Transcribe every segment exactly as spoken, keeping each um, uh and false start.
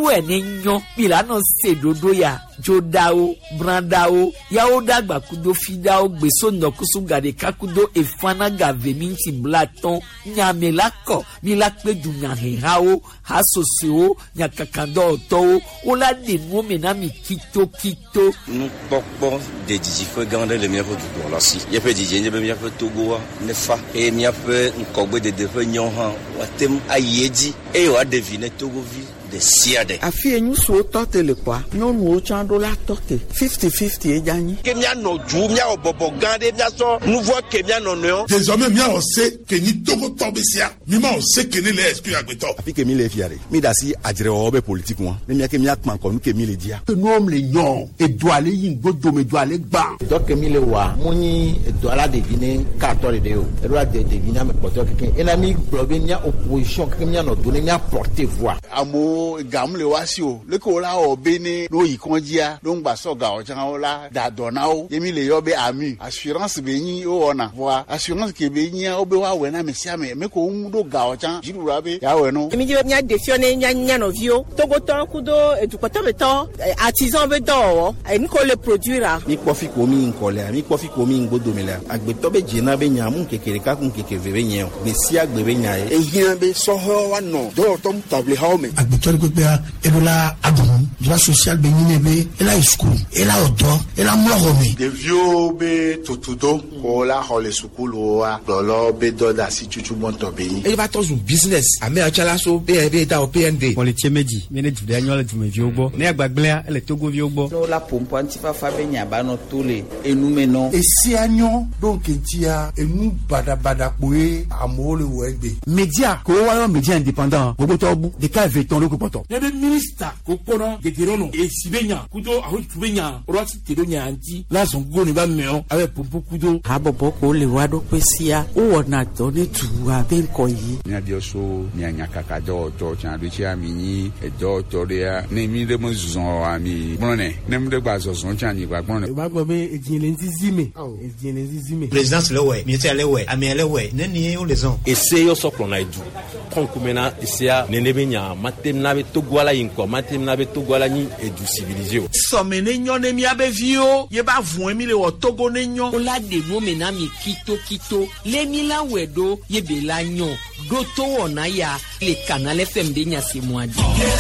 enenyo milano sedodo ya jodao brandao yao dagba kudo fidao gbeso nokusu gade kakudo efana gave minti blaton nyamelako milakpe dunya hehao hasoseo nyakakando to ola de no menami kito kito nous pokpo de dijifo gande le miafo du la si ye pe dijenge be miafo togo ne fa e miafo nkogbe de de nyon han watem ayeji e wa devine togo vi de siade afi enyu so tote le kwa no no chando la tote fifty fifty e jani ke mia no ju mia obobo gande mia so nouveau ke mia no no désormais mia on sait que ni togo tobesia mi ma on sait que ni le exclu agbeto afi ke mi le fiare mi da si ajire obe politique won ne mi ke mi akman ko nu ke mi le dia que nous le yon et doit aller yin godo me doit aller gba donc ke mi le wa muni doit la deviner quatorze de yo e doit de deviner me poto ke en ami blobe nya opposition ke mi no donner mi porter voix amo gamle wasio le ko la obene no yikonjia no ngba so ga o jan ola da donao yemi le yobe ami assurance be yin o ona voa assurance ke be yin obe wa we na mesia me me ko do ga o jan jiru rabe ya we no emi je nya defione nya nya no vio togo to kudo edukoto beto artisan be do e ni ko le produire mi kofi ko mi nkole mi kofi ko mi ngbodo mele agbeto be jina be nya mu kekere ka kun kekeve be nya be si agbe be nya e yin be so ho wa no do to table ha o me agbeto ko be ebola adon droit social be yin be ela school ela odo ela mlogome de vieux be totudo ko la ho le school wa lolo be do da si chuchu monto be yin e va to business ame achala so be be da o P N D on le tiemedi mene du dernier du me viogbo ne agbagblea ele togo viogbo no la pompo antifa fa be nya ba no tole enu me no e si anyo donc etia enu bada bada poe amole wegbe media ko wa media indépendant gogo to bu de ka veton le ko poto ne be minister ko kono de gerono e sibenya kudo aho tubenya orati tedonya anti la zongo ne ba meo ave pompo kudo abobo ko le wa do pesia o na to ne tuwa be ko yi nya dio so nya nya kaka do to chan do chi amini e do to de ya ne mi de mo zon ami brone ne mo de gba zon chan ni gba brone ba gbo be ejin nzizime ejin nzizime présidence le we ministère le we ami le we ne ni o les on essaye yo so klona edu konkumena isia nenebenya matemna be togwala yinko matemna be togwala ni edu civilisé somene nyone mi abevio ye ba vun mi le wo togo ne nyon ola de no menami kito kito le mi la wedo ye be la nyon do to wona ya le canal F M de nya se moadi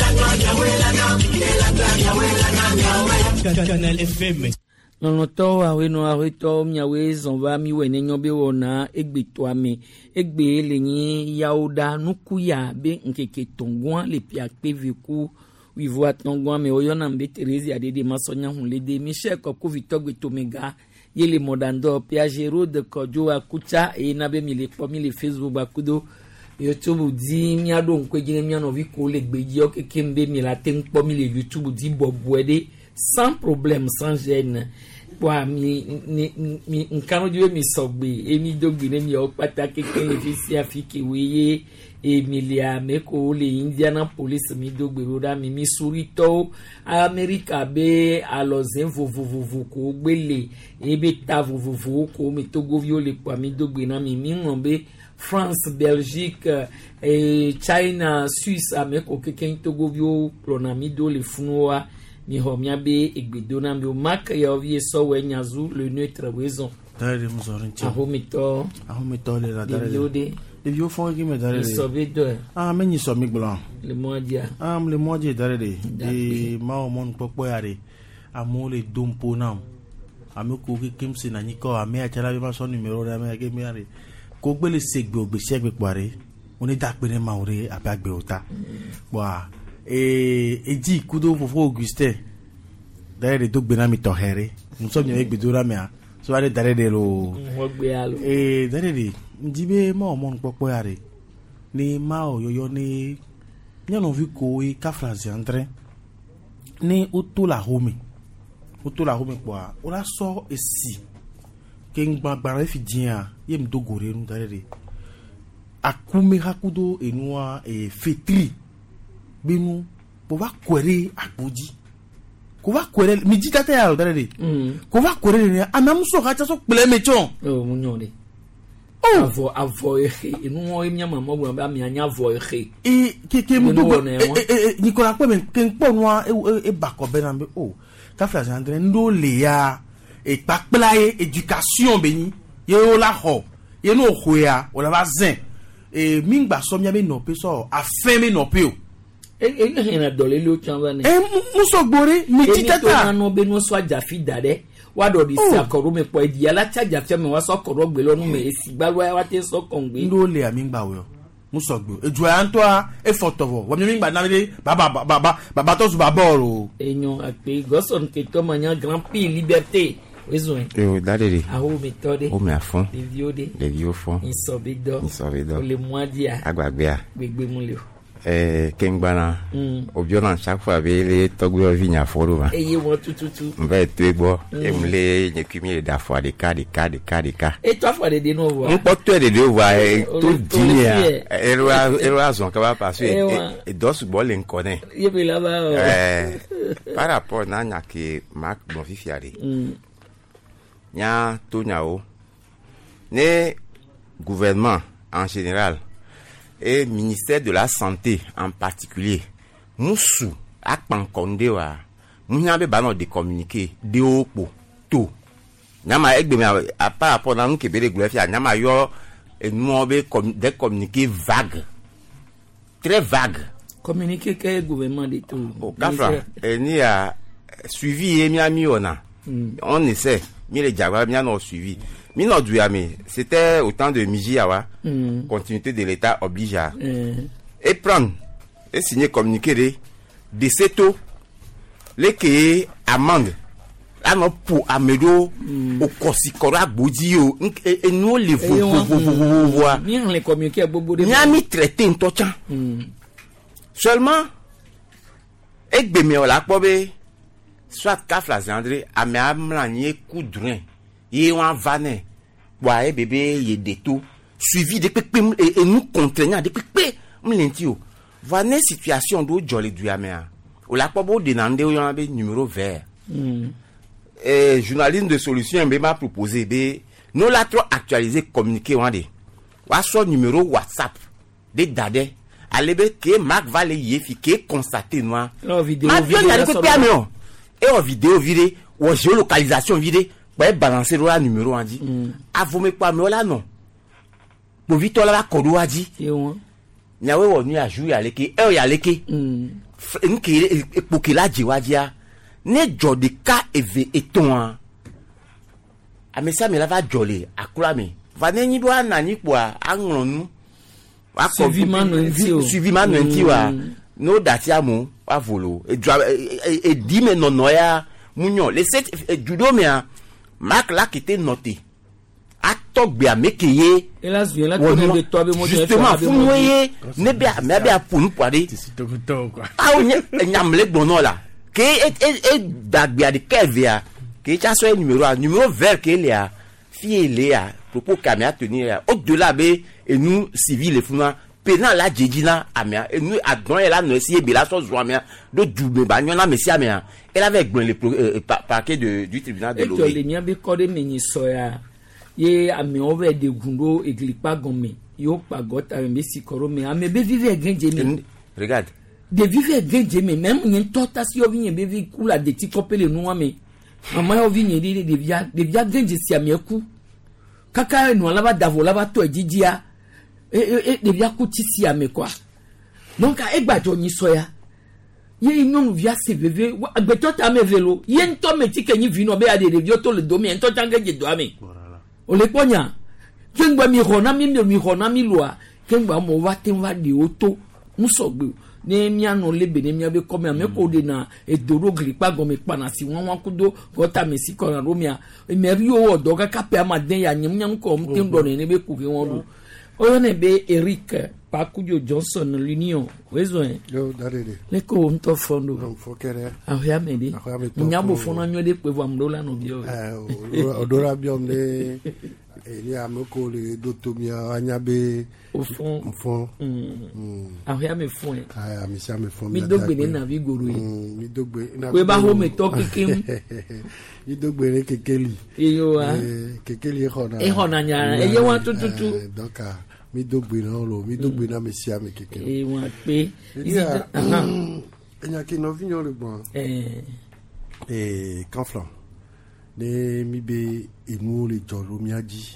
canal F M non to awe no awe to myawe zonva mi wene nyobe wona egbe to ame egbe lenyi yaoda nukuya be nkeke tongwa le pia peviku wivo tongwa me oyona mbe Teresa adede masonya hunlede Michel ko vitogbe to mega yele modando pia jero de kojo akucha e na be mi le po mi le Facebook bakudo YouTube di mi ado nkwe mi no vi ko le gbeji o keke mbe mi la tenpo mi le YouTube di bobwede sans problème sans gêne wa mi ni mi nkano diwe mi sogbe emi dogbe ne mi o pataki ken fi si afiki weye Emilia meko le Indiana police mi dogbe roda mi Missouri to America be alozen vovovovo ko gbele ebe ta vovovo ko mi togo viole kwa mi dogbe na mi mi ngombe France, Belgique, et China, Suisse, ameko keken togo vio plonamido le funwa mi homiabe egbedona mi mak ya ovie so wenyazu le neutre raison. Dare muzorinti. Ahomito. Ahomito le la dare. De le vieux fond qui me dare. Le sauver de. Ah mais ni so mi blanc. Le modia. Ah le modia dare de. E ma o mon popo yare. Amole dompo nam. Ameko kekem se na niko ame achala be ma so numéro da me ke mi yare. Ko gbele segbe ogbese egbe pare oni da pe ne ma ore abagbe ota wa e eji kudo fofo Augustin dare de dogbe na mi to here nso mi egbe dora me a so are dare de lo e dare de njibe ma o mon popo yare ni ma o yoyo ni ni on vu ko e ka France entre ni oto la home oto la home kwa ora so esi ken gbagbara fi dia yem dogore nu dare akume hakudo enua e fetri binu bo va kwere agboji ko va kwere mi jitata ya dare mm. ko va kwere ni anamso ha chaso pele mechon o munyode oh avo avo ehe inu emia mama bu ba mi anya avo ehe e ke ke mu do Nicolas pe men ke po no e ba ko be na be oh Kafla Zandre ndo le ya e pakpla e éducation beni ye o la ho ye no ho ya o la ba zen e mingba so mia be no pe so afin me no pe o e e ni na dole lo chamba ni e muso gbore mi titata na no be no so ajafi dade wa do di si akoro me po di ala chaja fe me wa so koro gbe lo nu me esi gba wa te so kongbe ndo le amingba wo muso gbo eju anto a e fotovo wo mi mingba na le baba baba baba to su baba oro enyo ape goson ke to manya grand prix liberté wezo e o dadere a o méthode o me afon les viodé les vieux fond insobido insobido le moadia agbagbe a gbegbe mu le eh kengbana obiona chaque fois be le togbe vinya foro ba eye won tututu mbe twegbo emle nyekimi da fo de ka de ka de ka de ka e to fo de de no wa on peut te de wa to dinia erwa erwa zon ka ba parce e dos bol en connaît ye be là ba eh par rapport na nya ke mak bon fifiare nya to nyao ne gouvernement en général et ministère de la santé en particulier musu akpankonde wa munyabe bano de communiquer de opo to nyama egbe me a par rapport na nke be de glorifia nyama yo enu be de communiquer vague très vague communiquer que gouvernement de tout o kafra eni a suivi emi ami ona on essaie mi le jagwa mi na suivi mi no duami c'était au temps de Mijiawa mm. continuité de l'état oblige à mm. et prendre et signer communiqué de de seto les que amende là non pour amedo au consikora bodi o et nous les voir mi on les communiquer bobo de mi ami traité en tout temps seulement et be me la pobe soit Kafla Zandre a me amlanye coudrin et on vané ouais bébé y de tout suivi de pépé et nous contraignant de pépé m'lentio vané situation do jolly du amea ou la pobo de nande o yon numéro vert et journaliste de solution be m'a proposé be nous la trop actualiser communiquer wande wa so numéro WhatsApp de dade alebe que Marc va le yefi que constater noir la vidéo vidéo et en vidéo vidéo ou géolocalisation vidéo ouais balancer le numéro en dit a vous me pas mais là non pour vite là kodo a dit nyawe wonu a jouer aleke e ya leke nki epoke la jiwadia ne jodi ka eve eton a amesa me la va jolé akura me va ne nyi do anani po anronu wa ko suivi man nti wa no datiamu wa volo e e di me no no ya munyo les sept judo me Marc là qui était noté a togbe a mekeye hélas bien là de toi be mo justement vous voyez ne be me be a pour nous poider ah on nyamle bono là que et dagbe a de kevia que ça soit numéro numéro vert que il y a fille il y a propos caméra tenir au delà be et nous civils et funa pénal la djedina amia et nous adon là no essayer be la so zo amia do dube ba nyona mesia amia elle avait le euh, parquet de du tribunal de l'O. Et les miens be code meni soya ye ami over de gundo eglipa gomme yo pa gota me sikoro me ame be vive genje me regarde de vive genje me même ni tota si yo vinye be vi kula de ti kopele no ame mama yo vinye de de via de via genje si ame ku kaka no lava davo lava to ejijia e e de via ku ti si ame kwa donc a egbajo ni soya ye non via C V V agbeto ta me velo ye nto me ti kenyi vino be ade de vioto le domi nto tangeje do ame o le ponya kengba mi rona mi mi rona mi loa kengba mo wa tin wa de oto musogbe ne mi anu le be ne mi be come ame ko de na e doro gripa go me pa na si won wan kudo gota me si ko na romia e me ri o odo ka ka pe amaden ya nyam nyam ko mtin do ne be ku ke won do o ne be Eric Pakujo Johnson l'union wezo en yo darede le ko mto fondo donc fokere ahya mede nyabo fono nyo de pe vamdo la no bio eh odora biom le ele amoko le dotomia anyabe au fond au fond ah ya me fond ah mi sia me fond mi dogbe ni na vi goro yi mi dogbe na we ba ho me to kekem mi dogbe re kekeli iyo wa kekeli hona e hona nya e ye wa tututu donc mi dogbe na lo mi dogbe na me sia me kekeli e wa pe aha enya ki no vignon le bon eh eh Canflan ne mi be emu le jolo mi aji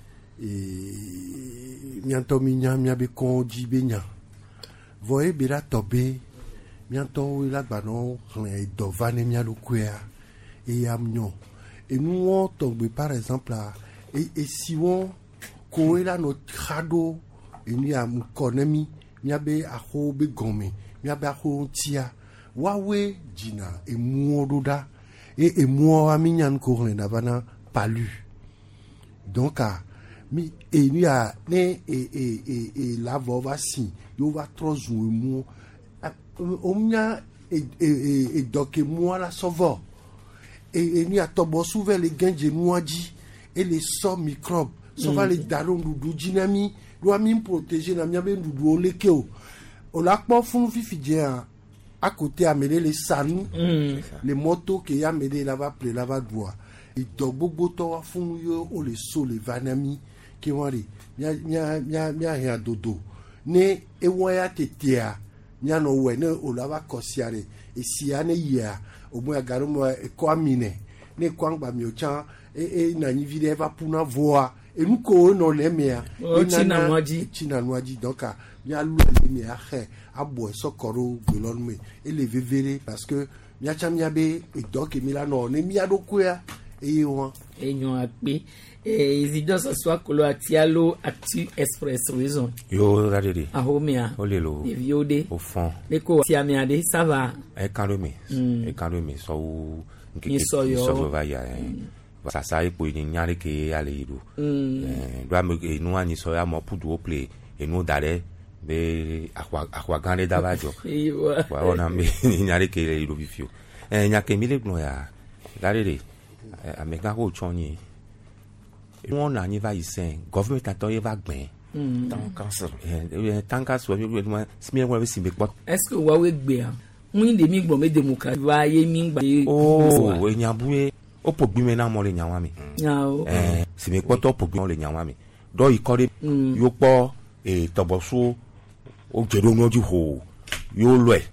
e mi anto mi nya mi abe kon ji be nya voye be la tobe mi anto la gba no ren do vane mi alo kwea e am nyo e nu on tombe par exemple e e si won ko e la no khado e ni am konemi mi abe aho be gome mi abe aho tia wawe jina e mu ododa et et moi ami nyan ko na bana palu donc a mi e ni a ne e e e e la vova si yo va trozu mu o mia e e e doke moi la sovo e e ni a tobo souve les genje nuaji et les so microbes so va les daron du jinami do ami protéger na mia be du olekeo o la po fun fifi je à côté amener les sanou mm. les motos que y a amené là-bas près là-bas doit et donc beaucoup to wa fun yo o les so les vanami qui wari nya nya nya nya ya dodo ne e waya tetea nya no we ne o là-bas kosiare e si ane ya o mo agaru mo e ko amine ne kwangba mi o chan e e na ni vide va puna voa e nu ko no le mea e na noaji china noaji donc a ya lu ni a he abo sokoro gbelon me ele vevere parce que mia chamia be e donc mi la no ne mi adokuya e won e nyon ape e izido so so akolo atialo ati express raison yo radede ahomia olelo e viode au fond leko tiamia de ça va e kalome e kalome so nkeke so va ya ça ça e po ni nyare ke ale ido eh do am e no ani so ya mo pudu o play e no dare be akwa akwa gande dabajo wa ona me nyare ke le ido bifio eh nya ke mi le glo ya dare ameka ko chonyi won na ni va isen government ato ye va gben tant cancer eh tant cancer we we smi we si be pot est ce que wa we gbe a mun de mi gbo me democratie va ye mi gba oh we nya buwe o po gbi me na mo le nya wa mi eh si me pot o po gbi mo le nya wa mi do ikore yo po e tobosu o jero no ju ho yo lo e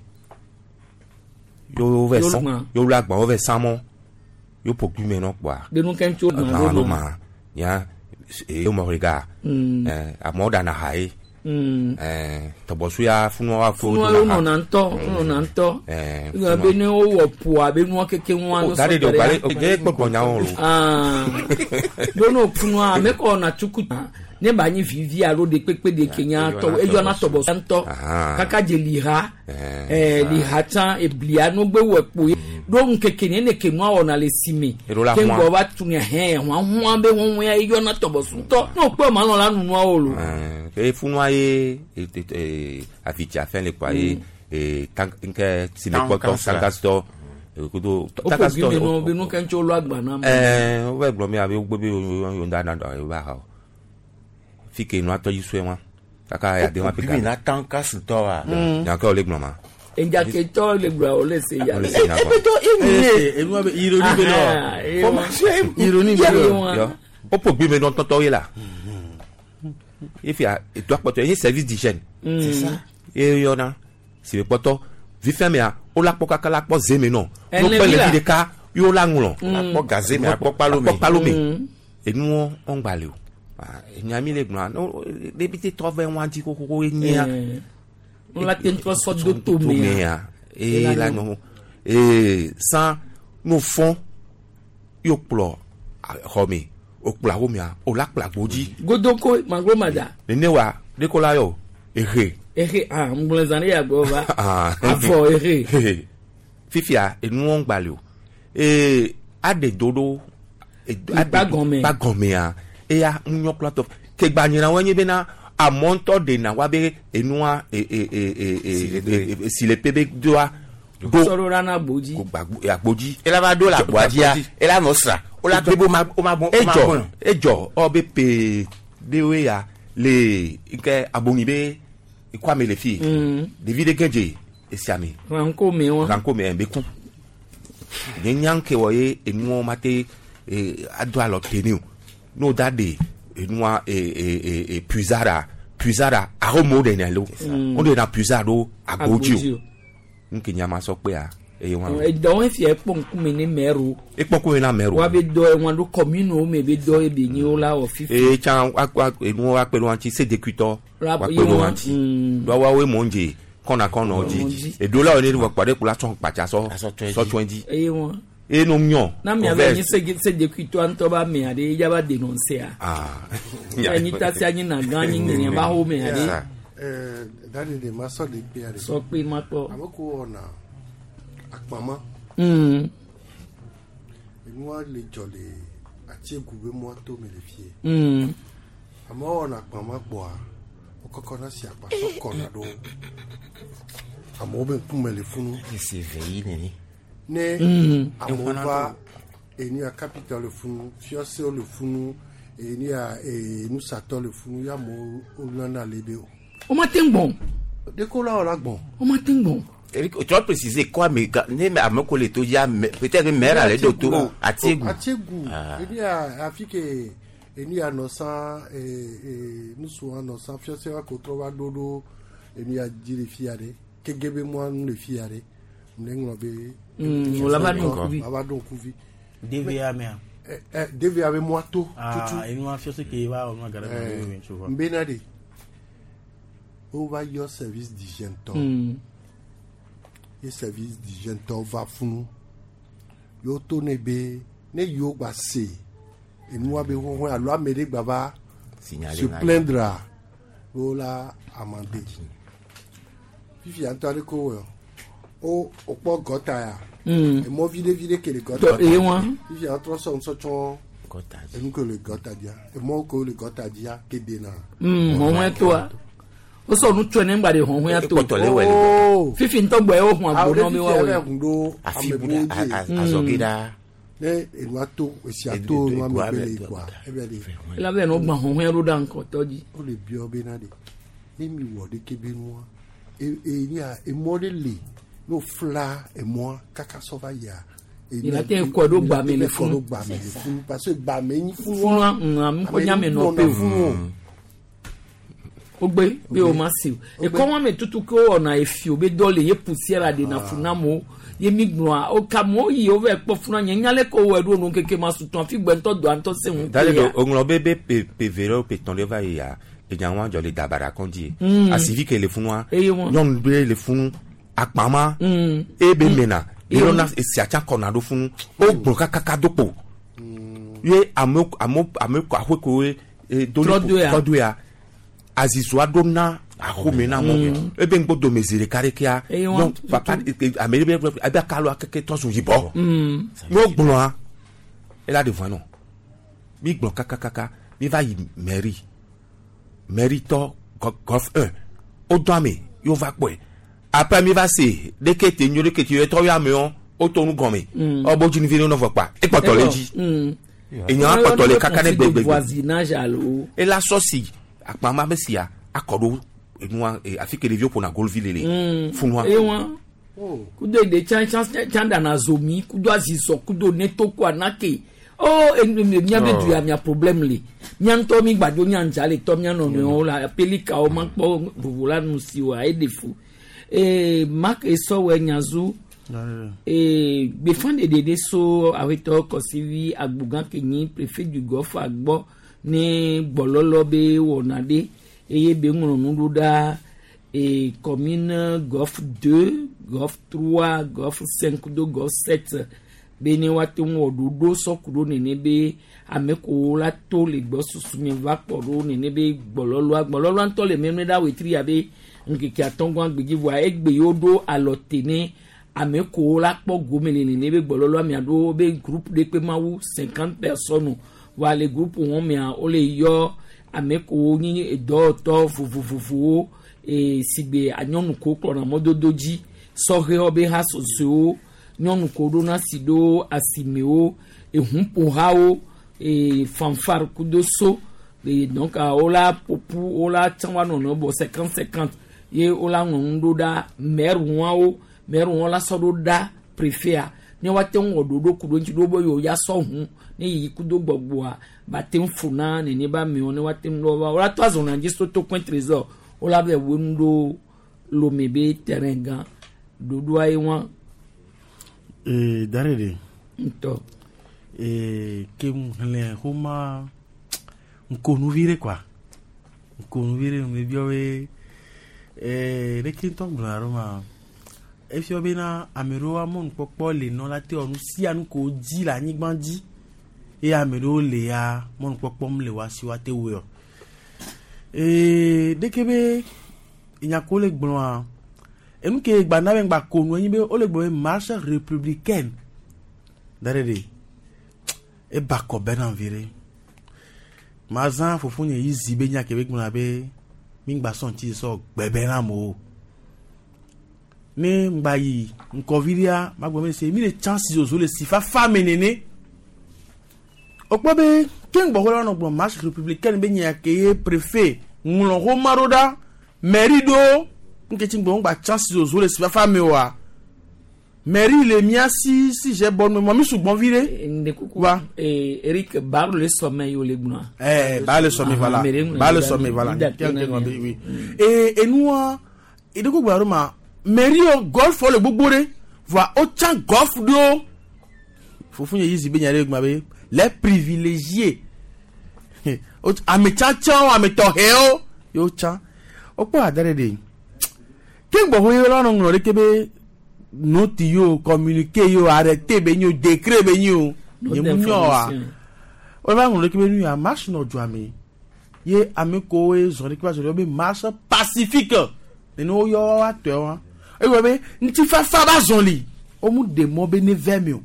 yo ve san yo la gba o ve san mo yo po gbi me no pa de nu ken cho na lo ma ya e mo rega eh a moda na hai eh tobosu ya funu wa fo no no na nto no na nto eh ga be ni o wo po a be nu keke nwa no so de bare o ge gbogbo nya won lo ah do no funu a me ko na chuku ne ba nyi vivi aro de pepe de Kenya to ejo na tobo santo kaka je liha eh liha tan e blia no gbe wo epo do nkeke ne ne kenu a ona le simi kengo ba tunya he wan ho be won ya ejo na tobo santo no pe ma no la nu no olo e funu aye e afitia fin le kwaye e tank nke si me ko tankasto kudo tankasto no be no kencho lo agba na eh o we gbo mi abi gbo bi yo nda na do ba ha fike no ato yiswe wa kaka ya de wa pika na tanka sto wa ya ka ole gboma enja ke to le gba o le se ya e be to e mo be ironi be no formation ironi be yo o po gbe me don toto ye la if ya e to apoto e service d'hygiène c'est ça e yo na si be poto vi feme ya o la po kaka la po zeme no no pe le de ka yo la ngulon la po gazé me po palome palome e nu on gbale o nyami le gna no débité trouver un dit koko enya on la ten trois sortes de tomé et là non et sans no fond yo plo homi o pla homia o la pla boji godoko magromada ne wa de kola yo ehe ehe ah mbulezane ya gova ah afo ehe fifia e nu on gbale o e ade dodo e bagome bagome a e ya nyokla to ke gbanyira wanye be na amonto de na wa be enua e e e e si le pebe doa do soro rana boji ko gbagbo ya boji e la va do la boji e la no sra o la bebo ma o ma bon o ma bon ejo o be pe dewe ya le nke abongi be kwa me le fi de vide genje esiami ranko me won ranko me be kun nyanke wo ye enu mate ado alo teniu no dade enu e e e puisara puisara aromo de nelo on de na puisado agoju nke nyama so pe a e won e do e fi e ponku me ni meru e ponku me na meru wa be do e won do commune o me be do e be ni o la o fifi e chan akwa enu wa pe lo anti c'est décuteur wa pe lo anti do wa we monje kona kona oji e do la o ni wa pade kula ton pacha so so twenty e won e no myon na mi ave ni c'est c'est décuteur anto ba me ade ya ba dénoncer ah ni ta si anyi na gan ni ni ba ho me ade eh dani de maso de pe ade so pe ma to amoko ona akpama mm moi le jolé atie gube moi to me le fie mm amo ona akpama boa okokona si apa so kona do amo be pume le funu c'est veille ni ne amova eni a capital le funu fiose le funu eni a e nous sato le funu ya mo olana lebe o matin bon de ko la ola bon o matin bon Eric, tu vas préciser quoi, mais ne à me coller tout ya peut-être mère à l'aide autour à Tiégou. À Tiégou. Il y a Afrique il y a nos sang et nous sommes nos sang fiancés à Kotrova dodo il y a dit les fiaré que gebe moi nous les fiaré n'englobe on l'a pas donc on va donc couvi D V A mais eh D V A avec moi tout ah et nous fiancés qui va on va garder tu vois Benade over your service d'hygiène et service d'hygiène to va funu yo to ne be ne yo ba se et nous be ho a loi mede baba se plaindra ola amande fifi antare ko o o po gota ya et mo vide vide que le gota et moi fifi entre son so chon gota et nous que le gota dia et moi que le gota dia que dena mm mo toi o so nu twa ne ngba de honhon ya to oh fifi nto gbo e o hun agbo no mi wa we afibu azogida ne enu ato esi ato no ma bele kwa e be de la be no gba honhon ya ro da nko toji o le bi obe na de ni mi wo de kebe nu e e ni a e modele no fla e mo kaka so va ya il a te ko do gba mi le fun gba mi le fun parce que gba mi fun fun am ko nya me no pe o gbe bi o massive e ko won me tutu ko ona efi o be dole ye poussière de na funamo ye mignoa o kamo yi o ve po funa nyale ko we do no keke masuton fi gbe nto do anto se hun dale do onlo bebe pe vero pe ton leva ya e janwa jo le dabara konji asivi ke le funwa yon be le funu akpama e be mena e lona e si acha kona do funu o gbon kakaka dopo ye amo amo amo ko ahweko e do do ya azizwa dona ahomena mo ebe ngbodo mezire karekia donc papa améribe abi akalo akeke tonso yibo no gbon e la de vono mi gbon kakaka mi va yi mairie mérito gof un o do ame yo va pe après mi va se de ke te nyore ke ti to ya me on o to nu gomi o boju ni vini no vo pa e potoleji e nyan potole kakane gbegbe voisinage alo e la sosi akpama besia akodo enua afike review pour na golville le funwa e won kudo de chan chan chanda na zomi kudo aziso kudo neto kwa nake oh enya be du ya mia problem le nyanto mi gbado nyanja le to mia no no la pelika o manpo bubula nu siwa e defu e mak e so we nyazu e be fande de de so awito kosivi agbugan kenyi préfet du Golfe agbo ni gbololo be wonade eye be ngunu nuda et commune Golfe deux Golfe trois Golfe cinq do Golfe sept beni wati wododo sokudo nenebe ameko la to le gbo susumi va poro nenebe gbololo gbololo anto le meme da wetri abe nkiki atongo agbegi wa egbe yodo alotene ameko la po gomele nenebe gbololo mi ado be groupe de pe mawu cinquante personnes wa le groupe won mi a o le yo ameko ni edo to fufufufu e sigbe anyonu ko klona mododoji sohe obe ha soso nyonu ko do na sido asimeo e humpo hao e fanfare kudoso et donc ola popu ola tsanwa no no bo cinquante cinquante ye ola ngondo da mer wao mer wala sodo da préfet ni wate ngodo kudo nti do boyo ya so hu ni yi kudo gbogbo a batem funa ni ni ba mi oni wate ndo ba ola to azona njisto to point trésor ola be wendo lo mebe terrain gan do do ay won eh darede to eh ke mhle homa nkonu vire kwa nkonu vire mbio we eh rekinto glaro ma efio bena amero amon popo le no la te onu si anu ko ji la nigbanji e amero le ya mon popo mle wa si wa te we eh dekebe inyako le gbon a enu ke gba na gba konu yin be o le gbon marche républicaine darede e ba ko benan vire mazan fofunye yi zibe nya kebe gbon abe mi gba son ti so gbebe na mo ne ngba yi nkoviria magbo me se mi le chances ozo le sifa famenene okpobe ken gbo wala no gbo marche républicaine be nya ke préfet ngulon ho maroda merido nke ti gbo ngba chances ozo le sifa famewa mairie le mia si si j'ai bonne moi mi sugbon viré wa et Eric bar le sommet yo le gbona eh bar le sommet voilà bar le sommet voilà oui et et nous et de ko gba ma mairie golf le gbogbore va au chan golf do fofu ye yizi be nyare gba be les privilégiés o amecha chan ameto heo yo chan opo adare de ke gbo ho yo lanu ngoro kebe noti yo communiquer yo arrêter be yo décret be yo yemu a o ba ngolo ke be nu ya marche no joami ye ameko e zori kwa zori be marche pacifique ne no yo ato e we be nti fa fa ba zonli o mu de mo be ne vemio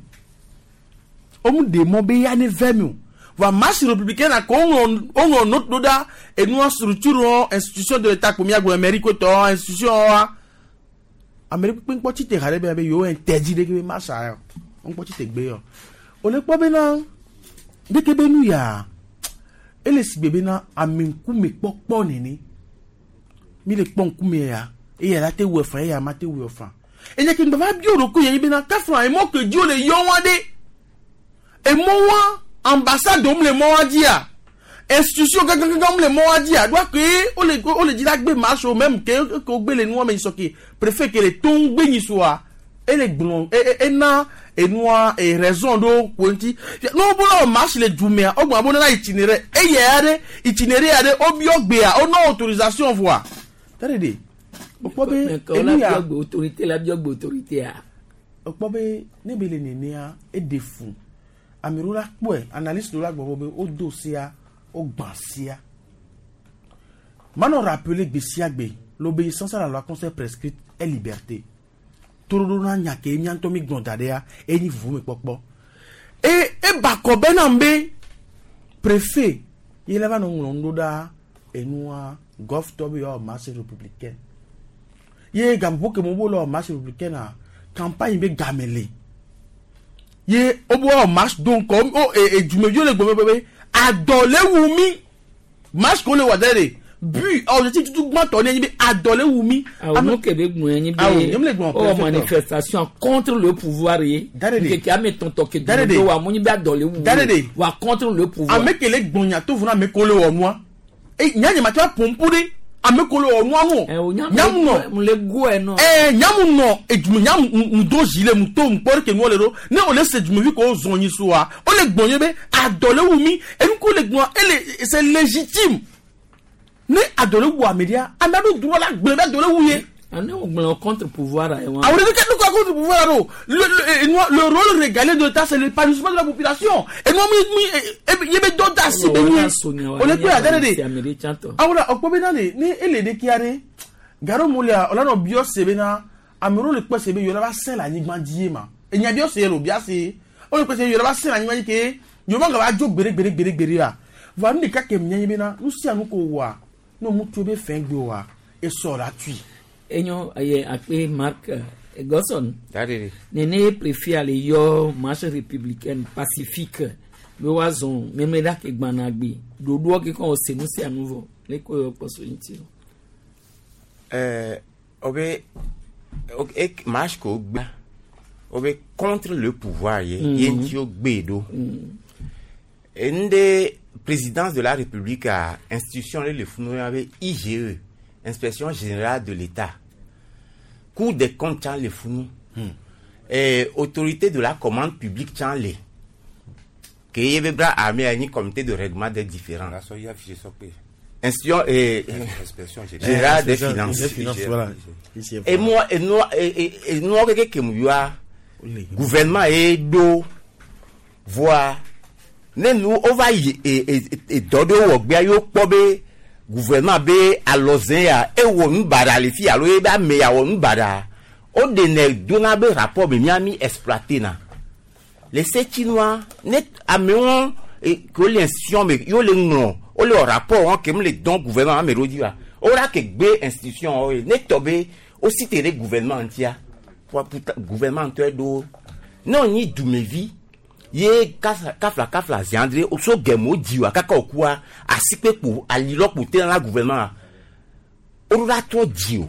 o mu de mo be ya ne vemio va marche républicaine a ko on on note doda e nu structure institution de l'état ko mi agbo Amérique to institution Amérique pin poti te hare be yo interdit de ke marcha yo on poti te gbe yo o le po be na de ke be nu ya ele si bebe na aminku me popo nini mi le pon ku me ya e ya la te we fa ya ma te we fa e nya ki ngba bi oro ku ye be na ka fra e mo ke dio le yo wa de e mo wa ambassade o le mo wa dia institution gangan gangan le mo wa dia doit que o le o le dira gbe marche o même que ko gbe le nu me so ki préfet que le ton gbe ni soa e le gbon e na e noa e raison do kwenti no bo la marche le dumia o gbo abona na itinéraire e ye ade itinéraire ade o bi o gbe a o no autorisation voix tade o po be e ni ya autorité la bi o gbe autorité a o po be ne be le nene a e defu amirula po e analyste la gbo be o dossier o gbansia mano rappeler gbesia gbe l'obéissance à la loi conseil prescrite est liberté todo na nyake nyanto mi gbondadea eni vume popo e e bakobe na mbe préfet il va no ngondo da enua golf tobi yo marche républicaine ye gambo ke mo bolo marche républicaine a campagne be gamele ye obo marche donc comme o e e jumejo le gbo bebe adole wumi marche ko le wadere bu objectif tout grand on est adolé wumi amo Québec mo yin bi o manifestation contre le pouvoir yi que a met tonto que do wa mo yin bi adolé wumi wa contre le pouvoir amekele gbonya to vuna mekole onwa e nyanya ma twa pompuri amekole onwa no nyamu no mo le go e no eh nyamu no ejum nyamu ndo jile mu to mpor ke no le ro ne o le se jum vi ko zonyi soa o le gbonye be adolé wumi e nko le gbon ele c'est légitime ne adole wu amedia amado droit la gbe adole wu ye ane o contre pouvoir a ah oui que nous contre pouvoir ro le le rôle régalé de l'État c'est l'épanouissement de la population et moi mi y be do da si be ni on le peut adere ah voilà o pobe na le ni ele de kiare garo mulia o la no bio sebe na amiro le pe sebe yo la ba sen la nigba die ma enya bio se lo bia se o le pe se yo la ba sen la nigba ke yo ma ga ba jo gbere gbere gbere gbere a va ni ka ke mnya be na nu si anu ko wa no mutu be fengbe wa e so la tui enyo aye akpe mark Gosson. Nene préfère les yo marche républicaine pacifique. Mais wazon même là que gbanagbi. Dodo qui kon se nous c'est à nouveau. Les ko poso inti. Euh obé ok marche ko gba. Obé contre le pouvoir yé yenti o gbedo. Une des présidences de la République à institution le founou avec I G E, Inspection Générale de l'État. Cour des comptes tient le founou. Et autorité de la commande publique tient les. Que y avait bras armé à une comité de règlement des différents. Institution et Inspection Générale des Finances. Et moi, et nous, et nous, que nous gouvernement et do voir. Ne nous on va y et et dodo wo gbe yo po be gouvernement be alozen ya e wo nbara le fi alo e ba me ya wo nbara o de ne dona be rapport be miami exploiter na les chinois net ameon et que l'institution me yo le non o le rapport on kem le don gouvernement me rodi wa o ra ke gbe institution o net tobe o citer gouvernement antia pour gouvernement to do non ni du me vie ye kafla kafla kafla ziandre oso gemo diwa kaka okua asipe pour alilo pour te la gouvernement orura to dio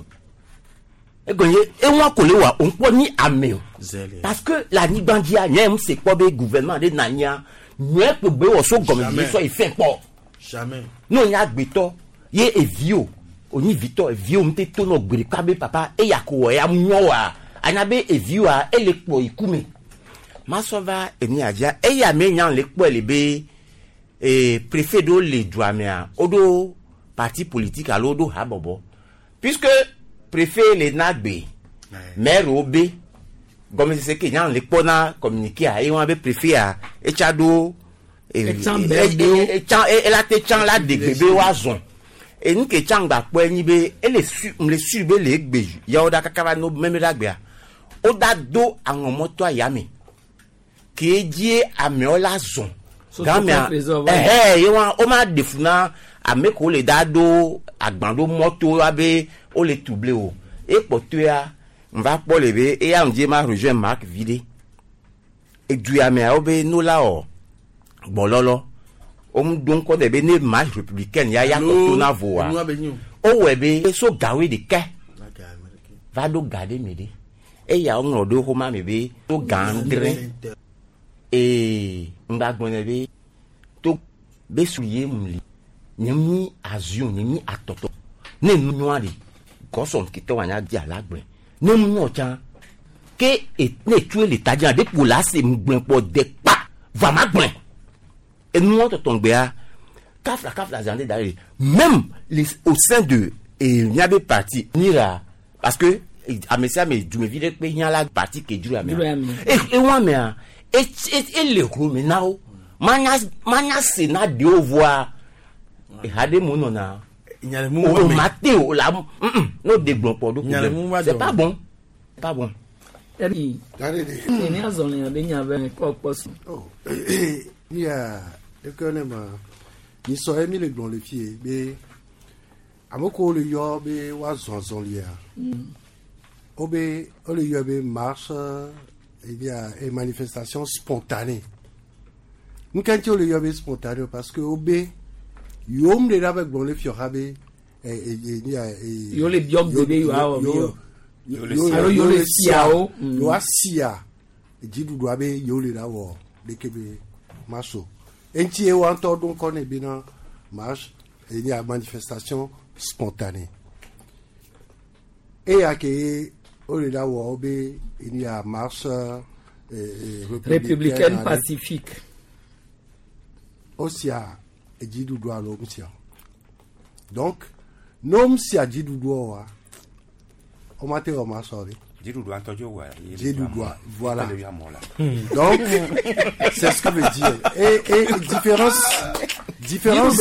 e gonye e won ko le wa onpo ni ame parce que la ni bandia nyem se ko be gouvernement de nanya nye pe be oso gomme so e fin po jamais non nya gbeto ye evio oni vito evio mte to no gbere kabe papa e yakwo ya mnyowa anabe evio a ele po ikume Masova eni aja e ya me nyan le po lebe e préfet do le douamea odo parti politique à l'odo habobo puisque préfet le nagbe maire obe comme c'est que nyan le po na communiquer a e won be préfet a e chado e e chan e la te chan la de bebe wazon e ni ke chan gba po eni be e le su le su be le gbe ya oda kakaba no meme dagbe a oda do awon moto ayame qui dit à meola zon gamia eh eh yon o ma defuna ameko le dado agbando moto abe o le toublé o e potua on va pour lever et on dit ma rejoint Marc Vide et du amea obe no la o bololo o m don ko de be ne marche républicaine ya ya to na voa o webe so gawe de ke va do garder mede e ya on odo ko ma mebe to gandre et mbagbonebe to besuye mli nyemi azion nyemi atoto ne nuari koson kito wanya di alagbe ne mu ocha ke et ne tuer l'état de de pour là c'est mgben po de pa va magben et nous on tombe a kafla kafla zande d'aller même les au sein de et il y avait parti nira parce que a messa me du me vide pe yan la parti que du amé et et moi mais et et le ruminao manya manya sena de voir et hade monona nyale mu o mateo la no développe pas de c'est pas bon pas bon Eri ni azon ya be nya be ko poso oh ya e konema ni so emi le glon le fie be amoko le yo be wa zonzon lia obe o le yo be marche il y a une manifestation spontanée. Nous quand on le y avait spontané parce que obe yom de avec bon le fiorabe et il y a yo le biog bébé yo a yo yo le yo le siao yo a sia et dit du doabe yo le la wo de kebe maso enti e wan to donc on est bien marche et il y a manifestation spontanée et à que au lieu d'avoir il y a marche euh, républicaine pacifique aussi à dit du droit l'homme donc nom si a dit du droit on m'a été on sorry dit du droit entendu ouais dit du droit voilà donc c'est ce que veut dire et et différence différence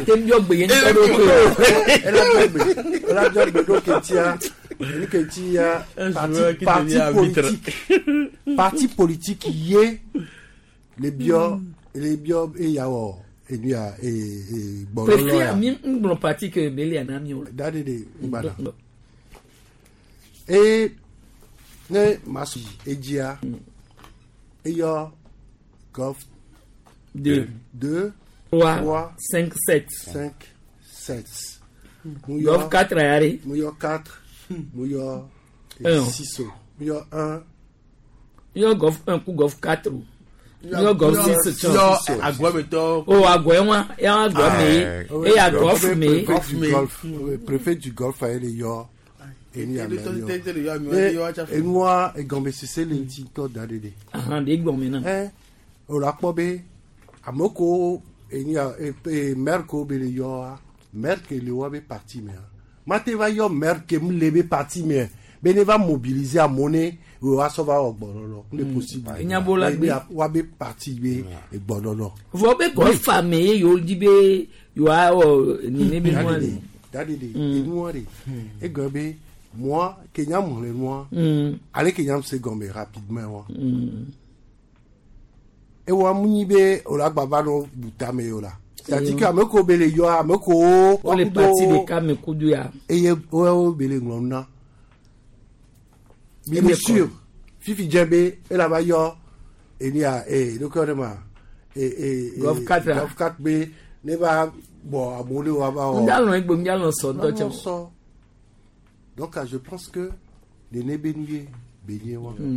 elle a il que tu as parti, parti politique parti politique qui est les bio les bio et yawo et lui a et bon préfère même un parti que belé en amio dade de bana et ne masu ejia eyo golf deux deux trois cinq sept cinq sept golf quatre ayari muyo quatre muyo un six muyo un yo golf un coup golf quatre yo golf six yo agwa beto oh agwa wa ya agwa me e ya golf me golf préfet du golf ayele yo eni amelio e moi e gombe sise le ti to dadede ah de gbon mi na eh o la po be amoko eni e merko be le yo merke le wa be parti me mate va yo merke mu le be parti me be ne va mobiliser à monnaie o wa so va ogbololo le possible nya bola be wa be parti be e gbololo vo be golf famille yo di be yo a ni ne be mo ni dadede e mo re e gombe moi kenyam le moi mm. allez kenyam se gombe rapidement moi mm. e wa munyibe ola baba no butame yola c'est-à-dire que ameko bele yo ameko o le parti de kame kudu ya e ye o bele nglona bien sûr fifi djembe e la ba yo e ni a e le ko de ma e e golf quatre golf quatre b ne ba bo amole wa ba o ndalo egbo ndalo so do che so. Donc, je pense que les nébénués, bénier,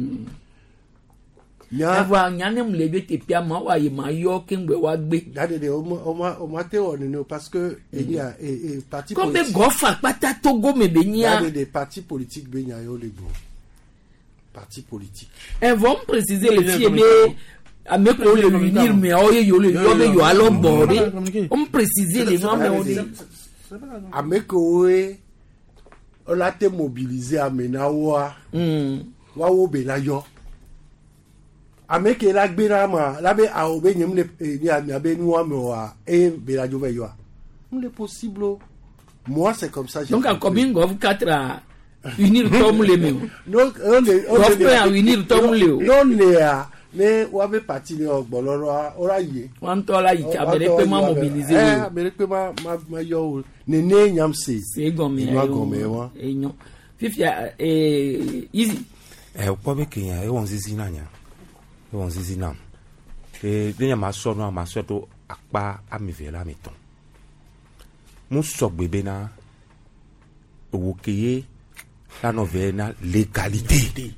ya va nyane mlebe te pia ma wa ye ma yo kengbe wa gbe dade de o ma o ma te o ne parce que il y a et parti comme be gofa pata togo me benia dade des partis politiques benia yo le bon parti politique et vont préciser le tie be avec le unir mais o ye yo le yo be yo alo bordé on préciser les gens mais on dit avec oe on a été mobilisé à Menawa. Mm. Wa wo be la yo. Ameke la gbera ma, la be a obe nyem le ni a be nuwa me wa e be la jo be yo. C'est possible. Moi c'est comme ça. Donc à combien gov quatre à unir tom le me. Donc on est on est à unir tom le. Non le a mais wa be parti le ogboloro ora ye. Wan to la yi cha be pe ma mobiliser. Eh be pe ma ma yo ne ne nyam se. C'est gomme ya gomme wa. E nyon. Fifia eh easy. Eh o pobe ke ya e won zizi na nya. E won zizi na. E de nya ma so no ma so to akpa amivela meton. Mu so gbebe na owo keye la novena légalité.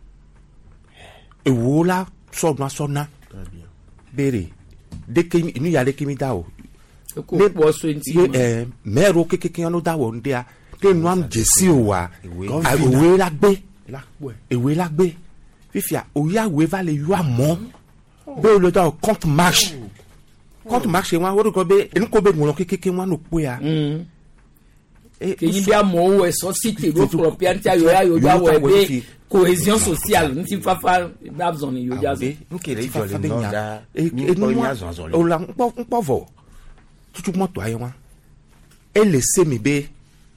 E wo la so na so na. Bere de ke ni ya de ke mi da o. Ne bo so nti eh mero kekeke no da wo ndia ke nuam jesi o wa ewe la gbe ewe la gbe fifia o ya we va le yo amon be le da compte marche compte marche wa wo ko be en ko be mo kekeke wa no po ya e ke yin bia mo we so city ro propriété yo ya yo da wo be cohésion sociale nti fa fa da besoin yo ja be nke le fa be nya e o la npo npo vo tout le monde doit y avoir et laisser mebe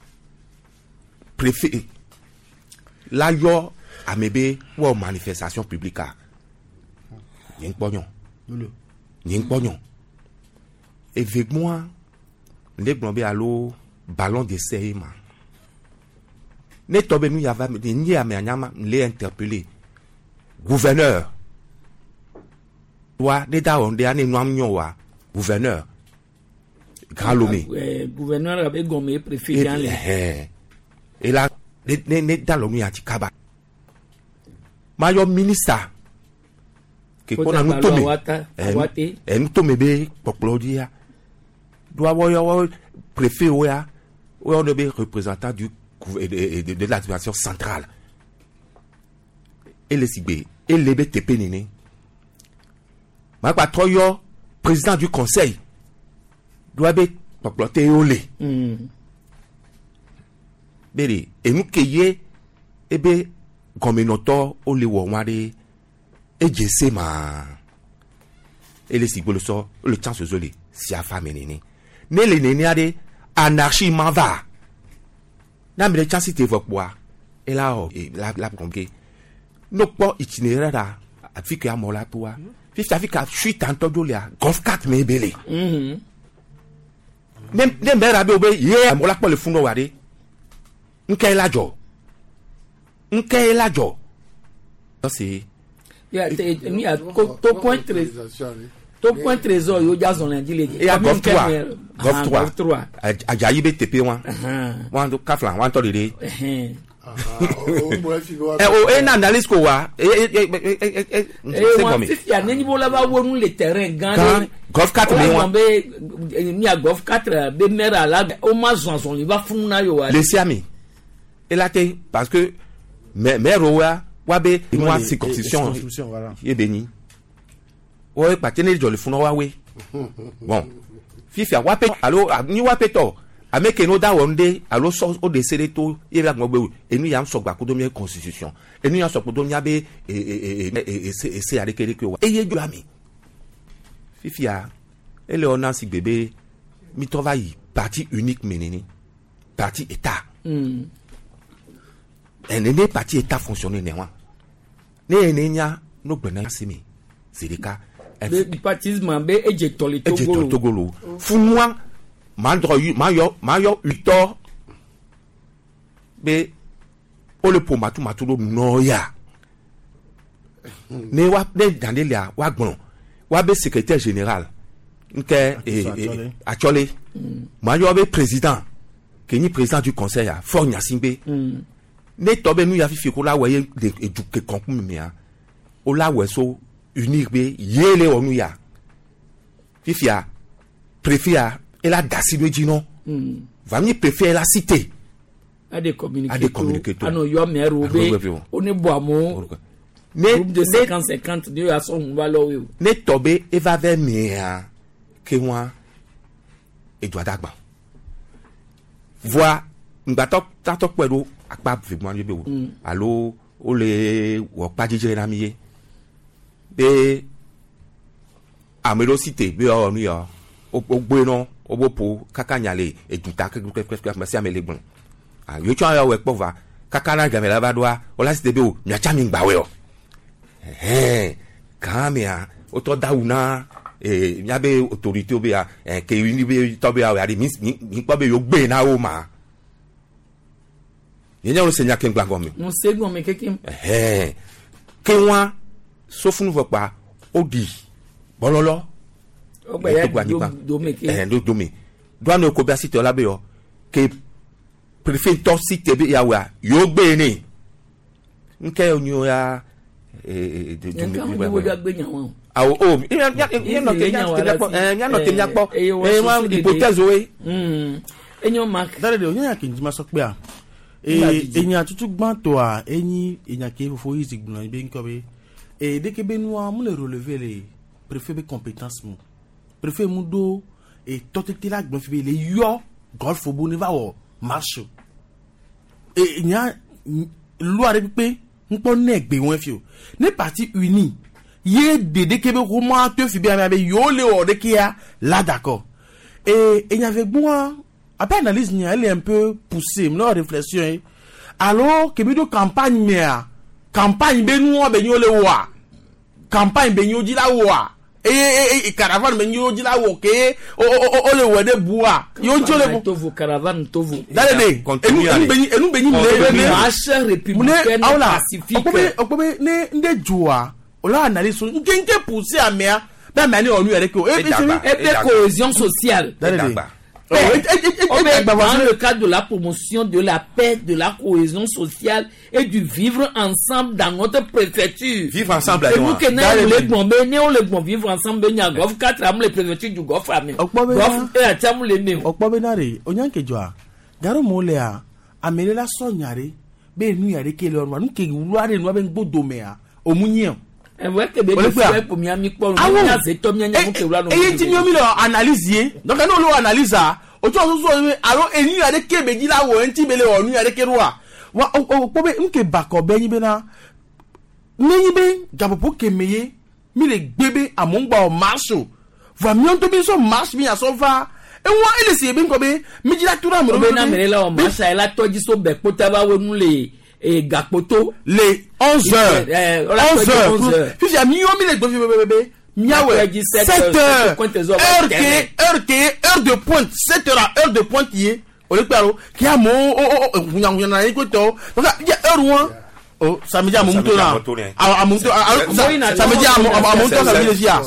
préfet la yo a mebe ou manifestation publique yen pognon yen pognon et avec moi les globé allo ballon d'essai ma ne tobe nous y avait ni a menyama les interpeller gouverneur toi ne da on de ane noam nyowa gouverneur Grand Lomé. Euh, gouverneur avait gommé préfet dans les. Et là, ne ne dans Lomé a tikaba. Mayo ministre. Que qu'on a nous tomé. Et nous tomé be popolodia. Doit avoir préfet oya. Ou on est représentant du de, de, de l'administration centrale. Et les Sibé, et les B T P nene. Ma patroyo président du conseil. Doit be poplote olé. Mm. Bere, et nous keye ebe communautaire olé waware e jese ma. Et les sigbo le so le chance zolé si a femme nene. Ne le nene ade anarchie m'en va. Na me le chance te voit quoi. Et là oh, et la la compliqué. No po itinéraire là afika ya mola toi. Fifta afika suite antodo le golf quatre me belé. Mhm. Nem nem bera be obe ye amola po le fundo wade. Nke la jo. Nke la jo. ça c'est il y a to point trésor to point trésor yo ja zon lundi le et à golf trois golf trois ajayi be tepe wan wan do kafla wan to dede eh o en analyse ko wa eh eh eh eh c'est comme il y a niveau là ba wonu le terrain grand golf quatre mais wan be ni a golf quatre be mera la o ma zon zon li va funa yo wa le siami et là té parce que mais mais roa wa be moi circonscription e beni o e patene jo le funa wa we bon fifia wa pe allo ni wa pe to ameke no da wonde allo so o de sere to e la gbo enu ya so gba ko do mi constitution enu ya so ko do mi abe e e e e se are kere ko e ye jo ami fifia ele ona si bebe mi travail parti unique menini parti état mm. en ene parti état fonctionner ne wa ne ene nya no gbena simi sirika le partisme be eje toli togolo togolo funwa mandro mayo mayo uto be ole po matu matu do noya ne wa ne dandelia wa gbon wa be secrétaire général nke e actually mayo be président que ni président du conseil a for nyasimbe ne tobe nu ya fifi ko la waye de eduke konkum mi a o la weso unique be yele onu ya fifia préfet et la dasino dino va mi préfet la cité a de communiquer a de communiquer ah non yo me robe on est boamo ne de cinquante cinquante de à son valeur yo ne tobe e va vers mea que moi et doit d'agba voix ngato tato pelo akpa vivement yebe wo allo o le wo pa jije na miye be amelo cité be o nu yo o gbe no o bo po kaka nyale eduta ke ke ke ma si amele gbon ah yo twa yo we pova kaka na gamela ba doa o la cité be o nya cha mi gba we o eh kamia o to dauna eh nya be autorité o be a ke ni be to be a we mi mi pa be yo gbe na o ma yenya o se nya ke gba gomi mo se gomi kekim eh ke wa so funu vo pa o di bololo o gba ya do me ke eh do do me do an ko bia cité o la be yo ke préfet to cité be ya wa yo gbe ni nke onyo ya eh de do me wo da gbe yan won awo o ya ya no ke ya eh ya no ke ya po eh wa hypothèse we mm enyo mark dare de onyo ya ke njima so pe a eh enya tutu gban to a enyi enya ke fofo yi zigbon be nko be et dès que Benoît nous le relever les préfets de compétences mu préfet mu do et totete la gbon fi le yo golf au bon va o marche et il y a loi de pe npo ne gbe won fi o ne parti uni ye de dès que ko ma te fi bien avec yo le o de kia là d'accord et il y avait bon après analyse ni elle est un peu poussée non réflexion alors que bido campagne mea campagne Benoît Benyo le wa campagne Benyo di la wa e e e caravane Benyo di la wa ke o o o le wa de bois yo ncho le to vous caravane to vous dale de enu enu Benyi enu Benyi le le marche républicaine pacifique okobe okobe ne nde joa o la analyse nkenke pousser amea ba mani onu ere ko e de cohésion sociale dale de dans le cadre de la promotion de la paix, de la cohésion sociale et du vivre ensemble dans notre préfecture. Vivre ensemble. Et nous qui nous les bons vivre ensemble, nous avons Goff quatre âmes les préfectures du Goff Amé. Goff et à Tcham les mêmes. Okpobenare, onyanke joa. Garo molea, amele la sonyare, be nu yare ke le onwa, nu ke wulare nu aben gbodomea, omunyen. Et ouais que be le pour miami pour nous c'est tom nyanya pour que wulare. Et ti nyomi lo analyse, donc no lo analyse ojo so so alo eni yare ke be gila wo enti bele onu yare ke ruwa wa okpobe nke bako be yin be na meyin be gabopo ke meye mi le gbebe amongba o marcho va mi on to bi so marche mi aso va e won ele se be nko be mi jila tura mo be na mere la o marcha ela toji so be pota ba wonu le e gapoto le onze heures onze heures fi ja mi yo mi le gbo fi be be miawe sept heures heure que heure que heure de pointe sept heures heure de pointe yé o le paro ki a mo o o o na na ko to donc ya heure one Oh, samedi à Momuto là. À Momuto, samedi à Momuto, ça veut dire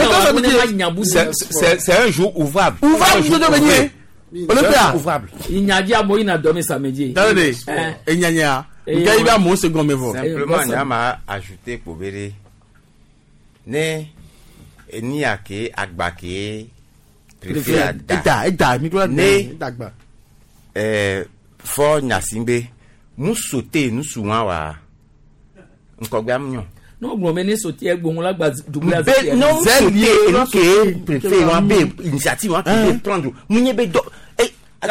c'est c'est un jour ouvrable. Ouvrable, vous devez venir. Olympia. Ouvrable. Il n'y a dit à moi il n'a dormi samedi. Attendez. Et il y a il y a mon second mais vous. Simplement il y a m'a ajouté pour verrer. Ne ni ake agbake préfet Eta eta micro ne dagba. Eh fo nyasimbe mu sauter nous souvent wa nkogba mnyo. Non bon mais ne sauter egbon la gba double non sauter nous que préfet wa be initiative wa qui prendre mu nyebe do eh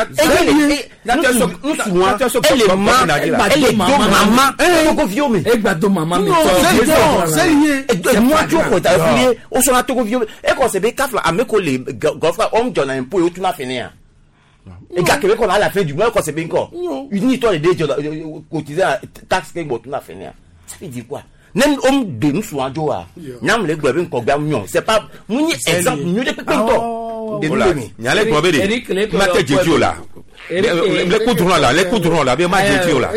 nem homme de nous soit joa nyam le gbe nko gba nyon c'est pas muni exemple ñu de pepento de nous nyale gbe de ma te jeju la les coudrons là les coudrons là be ma jeju la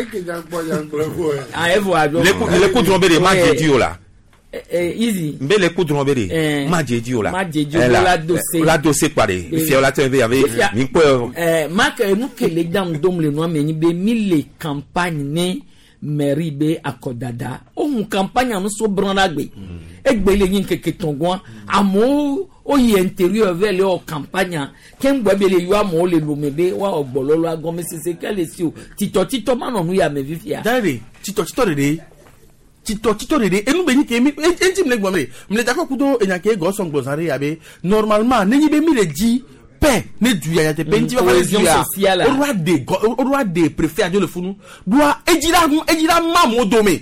ah e voa les les coudrons be de ma jeju la eh easy mbe les coudrons be de ma jeju la ma jeju la dossier la dossier paré fier la tv avec mi po eh ma que nous que les dam dom le no me ni be mille campagne ne mairie be akodada o hun campagne anu so branda gbe egbe le yin keke tongon amo o yi intérieur vers le campagne ken gbe be le yo amo le lumebe wa ogbololo agome sese kele si o tito tito manu nu ya me vivia dare tito tito de tito tito de enu be yin ke mi entim le gbo me me da ko kudo enyake go so ngbozare ya be normalement nenyi be mi le ji paix ne du ya te penti va cohésion sociale o roi de o roi de préfet ajo le funu doit ejira ejira mamo dome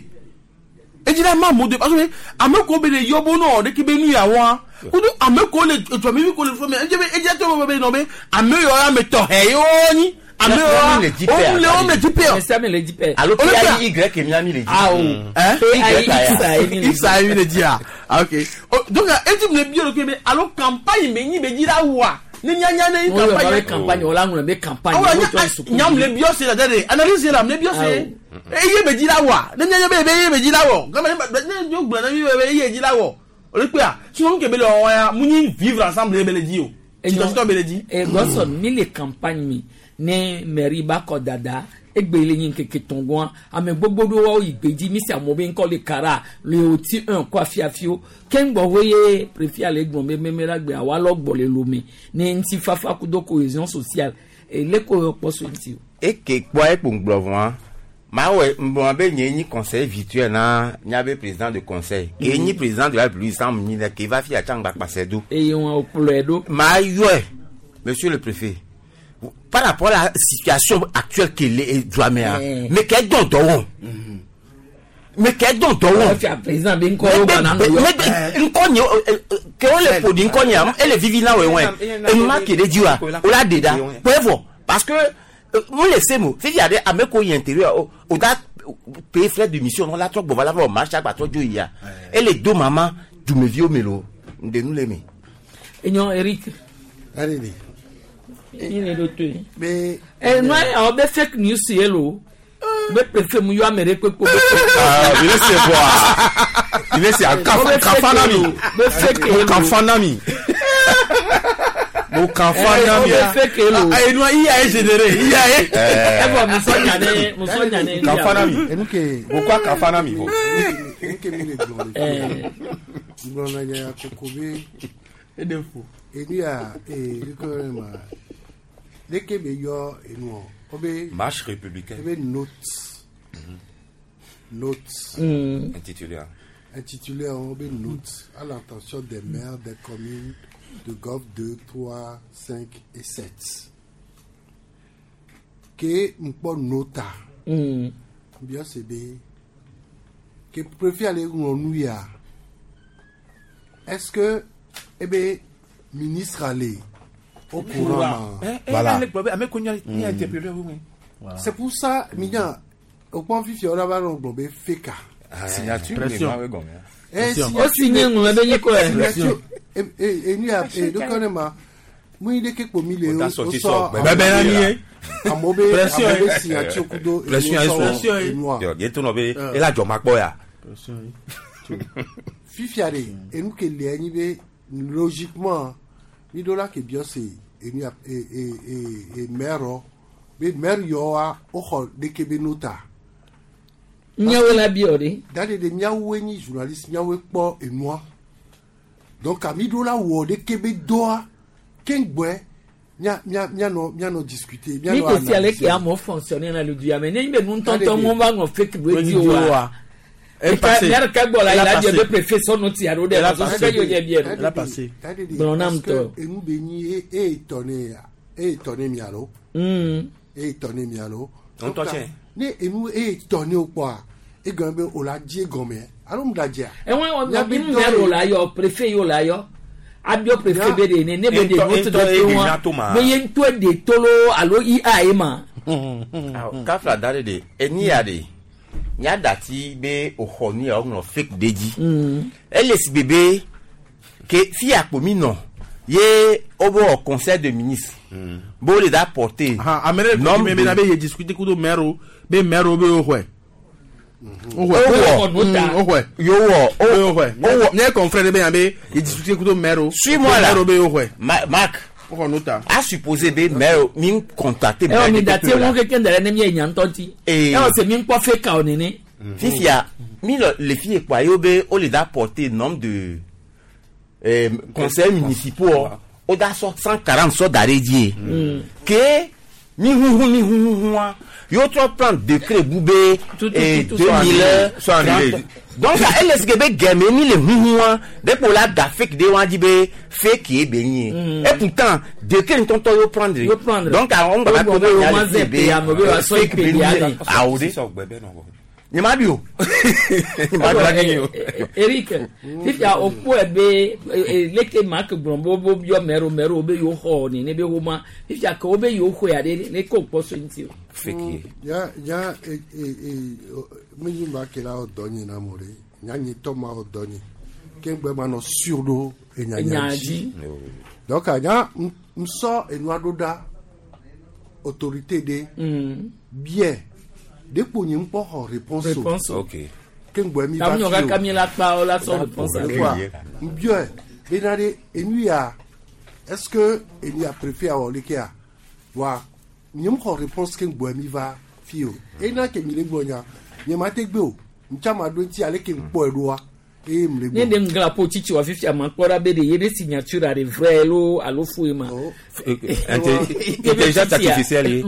ejira mamo de parce que ameko be de yobo no de ki be nu ya wa kudu ameko le to mi ko le fo me ejebe ejira to be no be ameyo ya me to he yo ni ameyo o le o me dipe o se me le dipe allo P A Y y mi ami le dipe ah hein P A Y y ça y le dia OK donc ejim le bio ke be allo campagne me ni be jira wa ni nyanya ni campagne campagne wala ngule be campagne nyam le bio c'est la dernière analyse là le bio c'est e ye be jira wa ni nyanya be be ye be jira wo comme ni jo gba na be ye jira wo o le pe a si on ke be le o ya muni vivre ensemble be le di o ti to be le di e goson mille campagne mi ne mairie ba ko dada egbe le yin keke tongon ame gbogbo do wo igbeji mi se amobe nko le kara le oti un kwa fiafio ken gbo woye préfet le gbon me memera gbe awa lo gbo le lomi ni nti fafa kudo cohésion sociale e le ko poso nti e ke kwa e pungbo wan ma we mbo be nyi conseil virtuel na nyabe président de conseil e nyi président de la République sam nyi na ke va fi a changba pasedo e yon o ploedo ma yo monsieur le préfet par rapport à la situation actuelle qu'il est Douamea eh. mais qu'est donc donc mais qu'est donc donc le président ben ko banana mais nkonyo que on le podi nkonya et le vivi là ouais ouais et ma qui de diwa o la deda pour parce que nous laissez-moi si il y a des ameko intérieur au date payer frais de mission on la trop bon voilà on marche à bateau il y a et les deux mamans du me vieux melo de nous les mais et non Eric allez il est d'autres mais eh non on be fake news hello be préfet mu yo amere pe ko ah il laisse voir il laisse à kafanami be fake kafanami mo kafanami be fake hello ah enu iya e généré iya e e bo mo so nyane mo so nyane kafanami enu ke pourquoi kafanami bo enu ke mi le don eh bon na ya ko be e defo enu ya e ko ma dès que yo enu obe marche républicaine obe note note mm. intitulé intitulé obe note à l'intention des maires des communes de Gov deux, trois, cinq et sept que m'po nota mm. bien c'est bé que préfère aller nous ya est-ce que eh ben ministre aller au courant voilà c'est pour ça minya au point fifi on va englober feka signature eh o signé ngwe be yiko e e ni a e do kanema mu ide ke po mi le o so bebe na ni amobe Pression, amobe eh. signature kudo pression est Pression, eh. sur yo yeto no be e la joma po ya fifiare enu ke le anyi be logiquement ni dola ke bien c'est enu et et et et mero be mer yo a oho de ke be nota nyawe la biore dade de nyawe ni journaliste nyawe po enua donc ami dola wo de ke be doa kengwe nya nya nya no nya no discuter nya ni no que si ale que amo fonctionner na le dia mais ni be nun tonton mon va ngo fake radio wa e ka yar ka bola ila dia be professeur no ti aro de la so ka yo je bien la passé bon nam to enu be ni e e étonné e étonné mi alo mm e étonné mi alo on to che ni enu e étonné o kwa e gan be o la die gome alo mda dia e won o bi mi aro la yo préfet yo la yo abio préfet be ne ne be de note de wa be yen to de tolo alo I A E ma kafla dare de eni ade nya dati be ohoni o no fake deji ls bébé que fi apomi non ye obo au conseil de ministres bo le da porter ha amere non me na be ye discuter kudo mero be mero be ohwe ohwe ohwe yo wo ohwe ohwe ne confrère be ambe ye discuter kudo mero suis moi là mero be ohwe mark ohwe nota a supposé be mero min contacter e o mi dati won ke kendere ne mi enyan tonti e o se mi npo fake ka oni ni fifia mi les filles kwa yo be o le da porter nombre de euh, conseils municipaux au da cent quarante so d'arédier que mi hu hu mi hu hu yo trop prendre décret boubé et deux mille donc elle est-ce que be game ni le hu hu de pour la da fake de wan di be fake e be ni et pourtant décret ton to yo prendre donc on va pas de fake be ni a ode ni ma bio ni ma bio Eric if ya opo ebe leke mark brombo bo yo mero mero be yo ho ni ne be ho ma if ya ka obe yo ho ya de ne ko poso nti fake ya ya e e mi ba ke la odoni na more nya ni to ma odoni kengbe ma no surdo e nya nyaji donc anya mso enu adoda autorité de bien depuis une fois réponse réponse ok kengbo mi ba tam yoga kamila pa o la so réponse quoi bien benade enuya est-ce que il y a préféré avoir le kia wa nyum ko réponse kengbo mi va fio e na ke mi le gbonya nyama te gbe o nchama do ti ale kengbo edoa e mi le gbo ne dem gra po chichi wa fifty am kora be de yede signature ari vrai lo alo fuema intelligence artificielle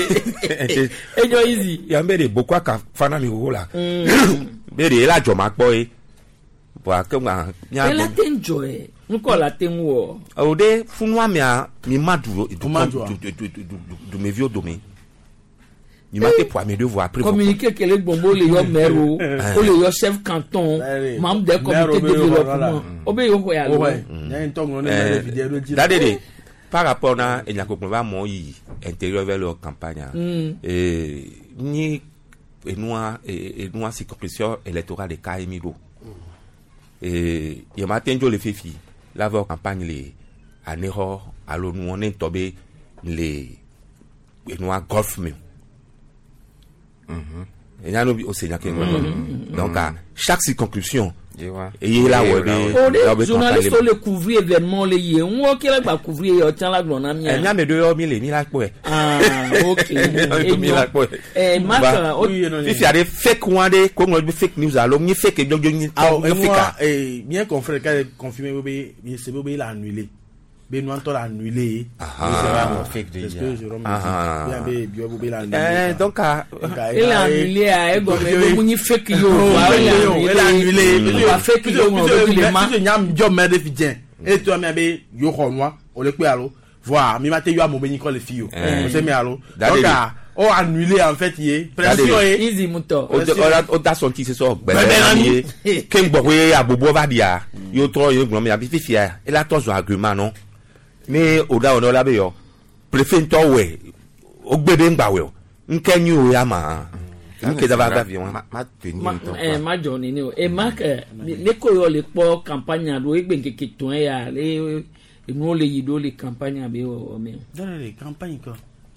enyo easy ya mbere beaucoup aka fana mi wola bere la joma po e bo akama nya la enjoy nko la tenwo o de funwa mi a mi maduro du du me vieux domaine ni mate pour mes devoirs après communiquer que les bombo le yo mero o le yo chef canton membre des comités de développement obe yo ko ya lo nya ntongo ne vidéo di dadede par rapport na enyakoko va mo yi intérieur vers leur campagne et ni enua enua circonscription électorale de Kaimido et il matin jo le fifi la leur campagne les anero alo nous on est tombé les enua golf me et là nous au Seigneur donc à chaque circonscription et là ouais journaliste le couvrir événement le yé on qui la couvrir yo tiens la glona mi nya me deux mille mi la po ah OK eh mark if ya de fake one de ko ngo fake news alo ni fake jo jo ni fake eh bien confrère ka confirmer be bien c'est be la annuler be nous entend annuler ah fake de ah bien be bio be la eh donc il a annulé a ego me bo ni fake yo il a annulé il a fake yo on veut le ma nyam job me de fidien et toi me be yo ko noa o le pe alo voir mi mate yo amobe ni ko le fio o se me alo donc o annulé en fait yé pression easy muto o da son ti se so gbe ni ken gbo we abobo va dia yo tro yo gbo me abi fifia et la tozo argument non mais o da o la be yo préfet to we o gbede ngba we nkenyu o ya ma nke da ba vi won ma teni to eh ma joni ni o e mark le ko yo le po campagne do egbe nkeke ton ya le inu le yido le campagne be o me dans les campagnes quoi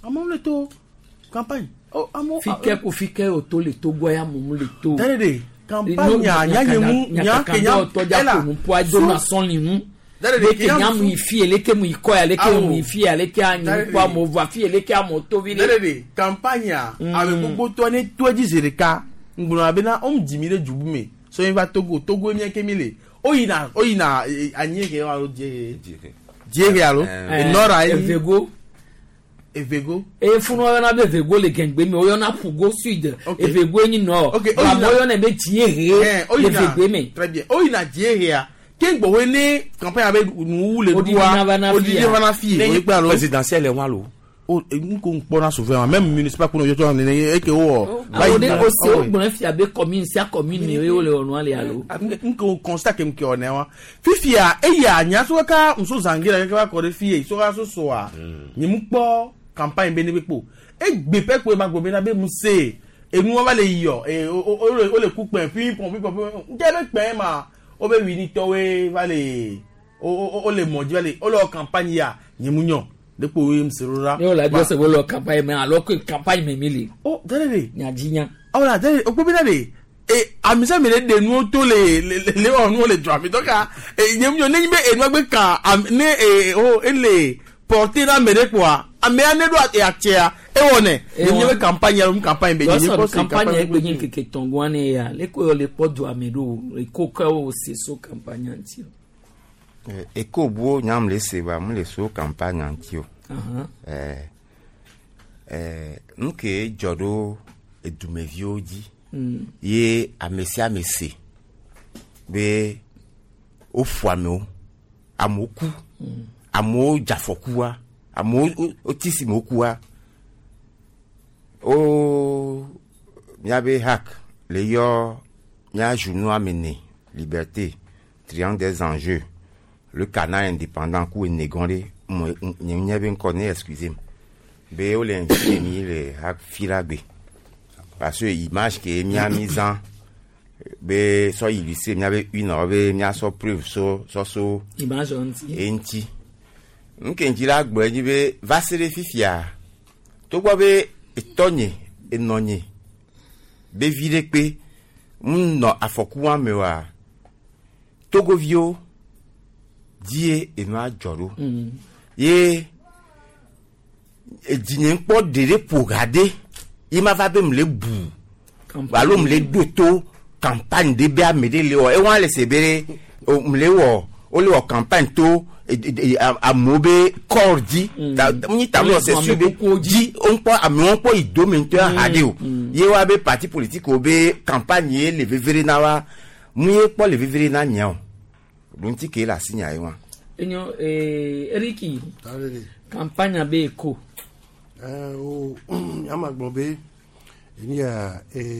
amon le to campagne oh amon fike ko fike o to le to goya mo le to dede campagne nya nya mu nya kenya to ja ko mu po ajo na son ni mu dede kenya mu ifi eleke mu ikoya eleke mu ifi eleke anyi po mo va fi eleke amo to vi dede campagne ave gbogbo to ni to ji zereka ngbona abena om jimire jubume so yin va togo togo mi kemile oyina oyina anyi ke wa je je alo enora evego evego e funu yo na be evego le gengbe mi oyo na pugo sud evego yin no ba moyo na be tie he evego mi très bien oyina je he a kengbo we ni campagne abe nu le duwa odidi vana fi o pe alo présidentiel e wa lo o nko npo na souverain même municipal pour yo to ni e ke o ba o de o se o gbon fi abe commune si a commune ni o le onu ale alo nko constat ke mke one wa fifi a e ya nya so ka nso zangira ke ba ko de fi so ka so so a ni mu po campagne be ni pepo e gbe pepo e ma gbo be na be mu se enu wa le yo e o le ku pen pi pon pi pon je le pen ma o be wi ni to we va le o o le mo je le o lo campagne ya ni mu yan depo we mserora ni o la jo se wo lo campagne me alo ko campagne me mili o dele nya jinya o la dele o gbo be na le e amisa me de nu to le le onu le dra mi to ka e nyem yo ni be enu gbe kan ne e o ele porter na mere kwa ame ane do atia e wone nyem be campagne ya campagne be nyem ko campagne e gbe yin keke tongo ane ya le ko le podu amedo e ko ka o se so campagne anti e ko bo nyam le se ba mu le so campagne anti o aha eh eh nke jodo edumevio ji Mm. ye amesi amesi be ofuame amoku mm. amo jafokua amo otisi mokua o miabe hak le yo nya journaux amené liberté triangle des enjeux le canal indépendant ku negondé nyabe nkone excusez-moi be o le invité ni le hak filagbe parce que image que mi a mis en be so illustré mi avait une be mi a so preuve so so so image anti enti nkenji la gbo ni be va se le fifia to gbo be etonye enonye be vide pe mun no afoku an me wa togovio die e no ajoro mm. ye e dinyen po dere pogade il m'a fait me bu balo me doto campagne de bia me de le o e wan le sebere o me le wo o le o campagne to a mobe cordi ta ni ta mo se sube di on po ami on po idomento hade o ye wa be parti politique o be campagne le vevere na wa mu ye po le vevere na nya o don ti ke la sinya e wan enyo eh Eriki campagne be ko Euh, au Yamagbombe, il y a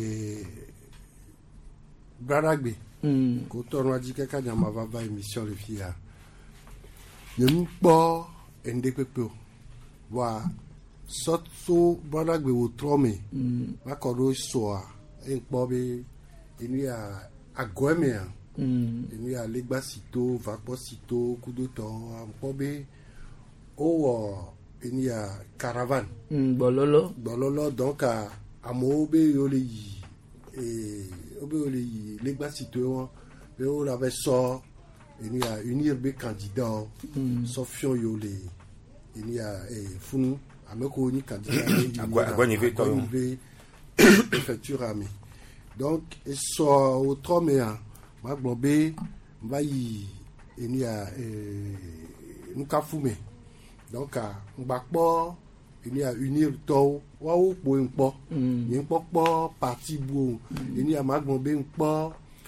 Bradagbe, quand on a dit que quand on va faire émission le filles, il y a un peu N D P P. Voilà, surtout Bradagbe au tromé, ma corde soit un peu, il y a Agouemé, il y a Legbasito, Vaposito, coup de temps, un peu, oh. Il y a caravane. Mm, bololo. Bololo, donc à Amobe Yoli et Obeoli, les bas citoyens, on avait ça. Il y a unir des candidats, Sofion Yoli, il y a Founou, Ameko ni candidat, il y a préfecture amie. Donc, il sort au Troméa, Magbobé, Maï, il y a Nkafume. Donc à Mbakpo il y a unir to wa o po npo ni npo po parti bu il y a Magbombe npo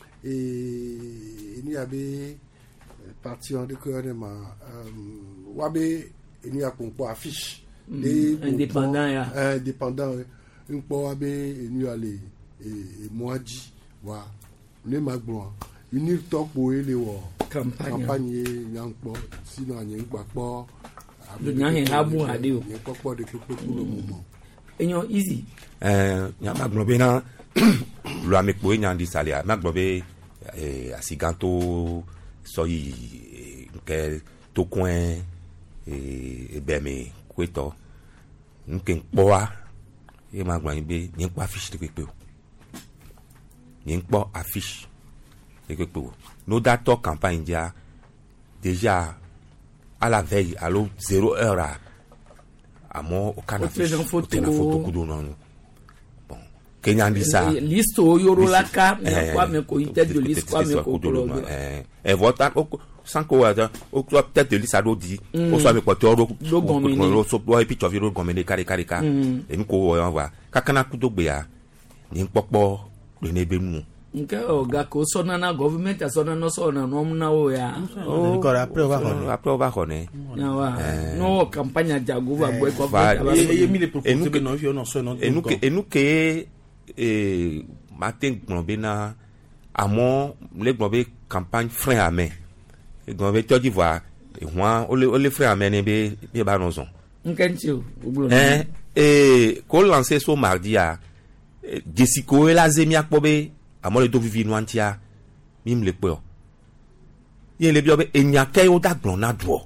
et il y a be parti en de ma wa be il y a npo affiche des indépendants ya indépendant npo wa be il y a les et moaji wa le Magbon unir to po ele wo campagne campagne npo sinon ni Mbakpo le nyan ha bu ade o ni popo de popo pour le moment enyo easy eh nya maglobe na lo amekpo nya ndi salia maglobe eh asiganto so yi ke to coin eh be me kweto nke kpoa e ma gba be ni pa affiche de pepe o ni po affiche de pepe o no dato campagne dia déjà à la veille à l'eau zéro heure à à mon au canapé au photo kudo non bon Kenya dit ça liste o yoro la ka mais quoi mais ko tête de liste quoi mais ko eh et vote sans quoi au tête de liste ça doit dire au soit avec porteur do do so do et puis tu viro gomene kare kare ka et nous ko on va kakana kudo gbe ya ni popo le nebenu nke oga ko sona na government asona no sona no na o ya o ko après va on après va connait no campagne jago va boy ko et mi le proposer que non non sona et nous et nous que et matin globé na amon les globé campagne frein à main et globé tu dis voir et moi o le frein à main ne be be ba nozon nkenchi o hein et ko lancer so mardi a Jessico et la zemia pobe amo le do vivi no antia mim le pe o yen le bi obe enya kai o da gbon na do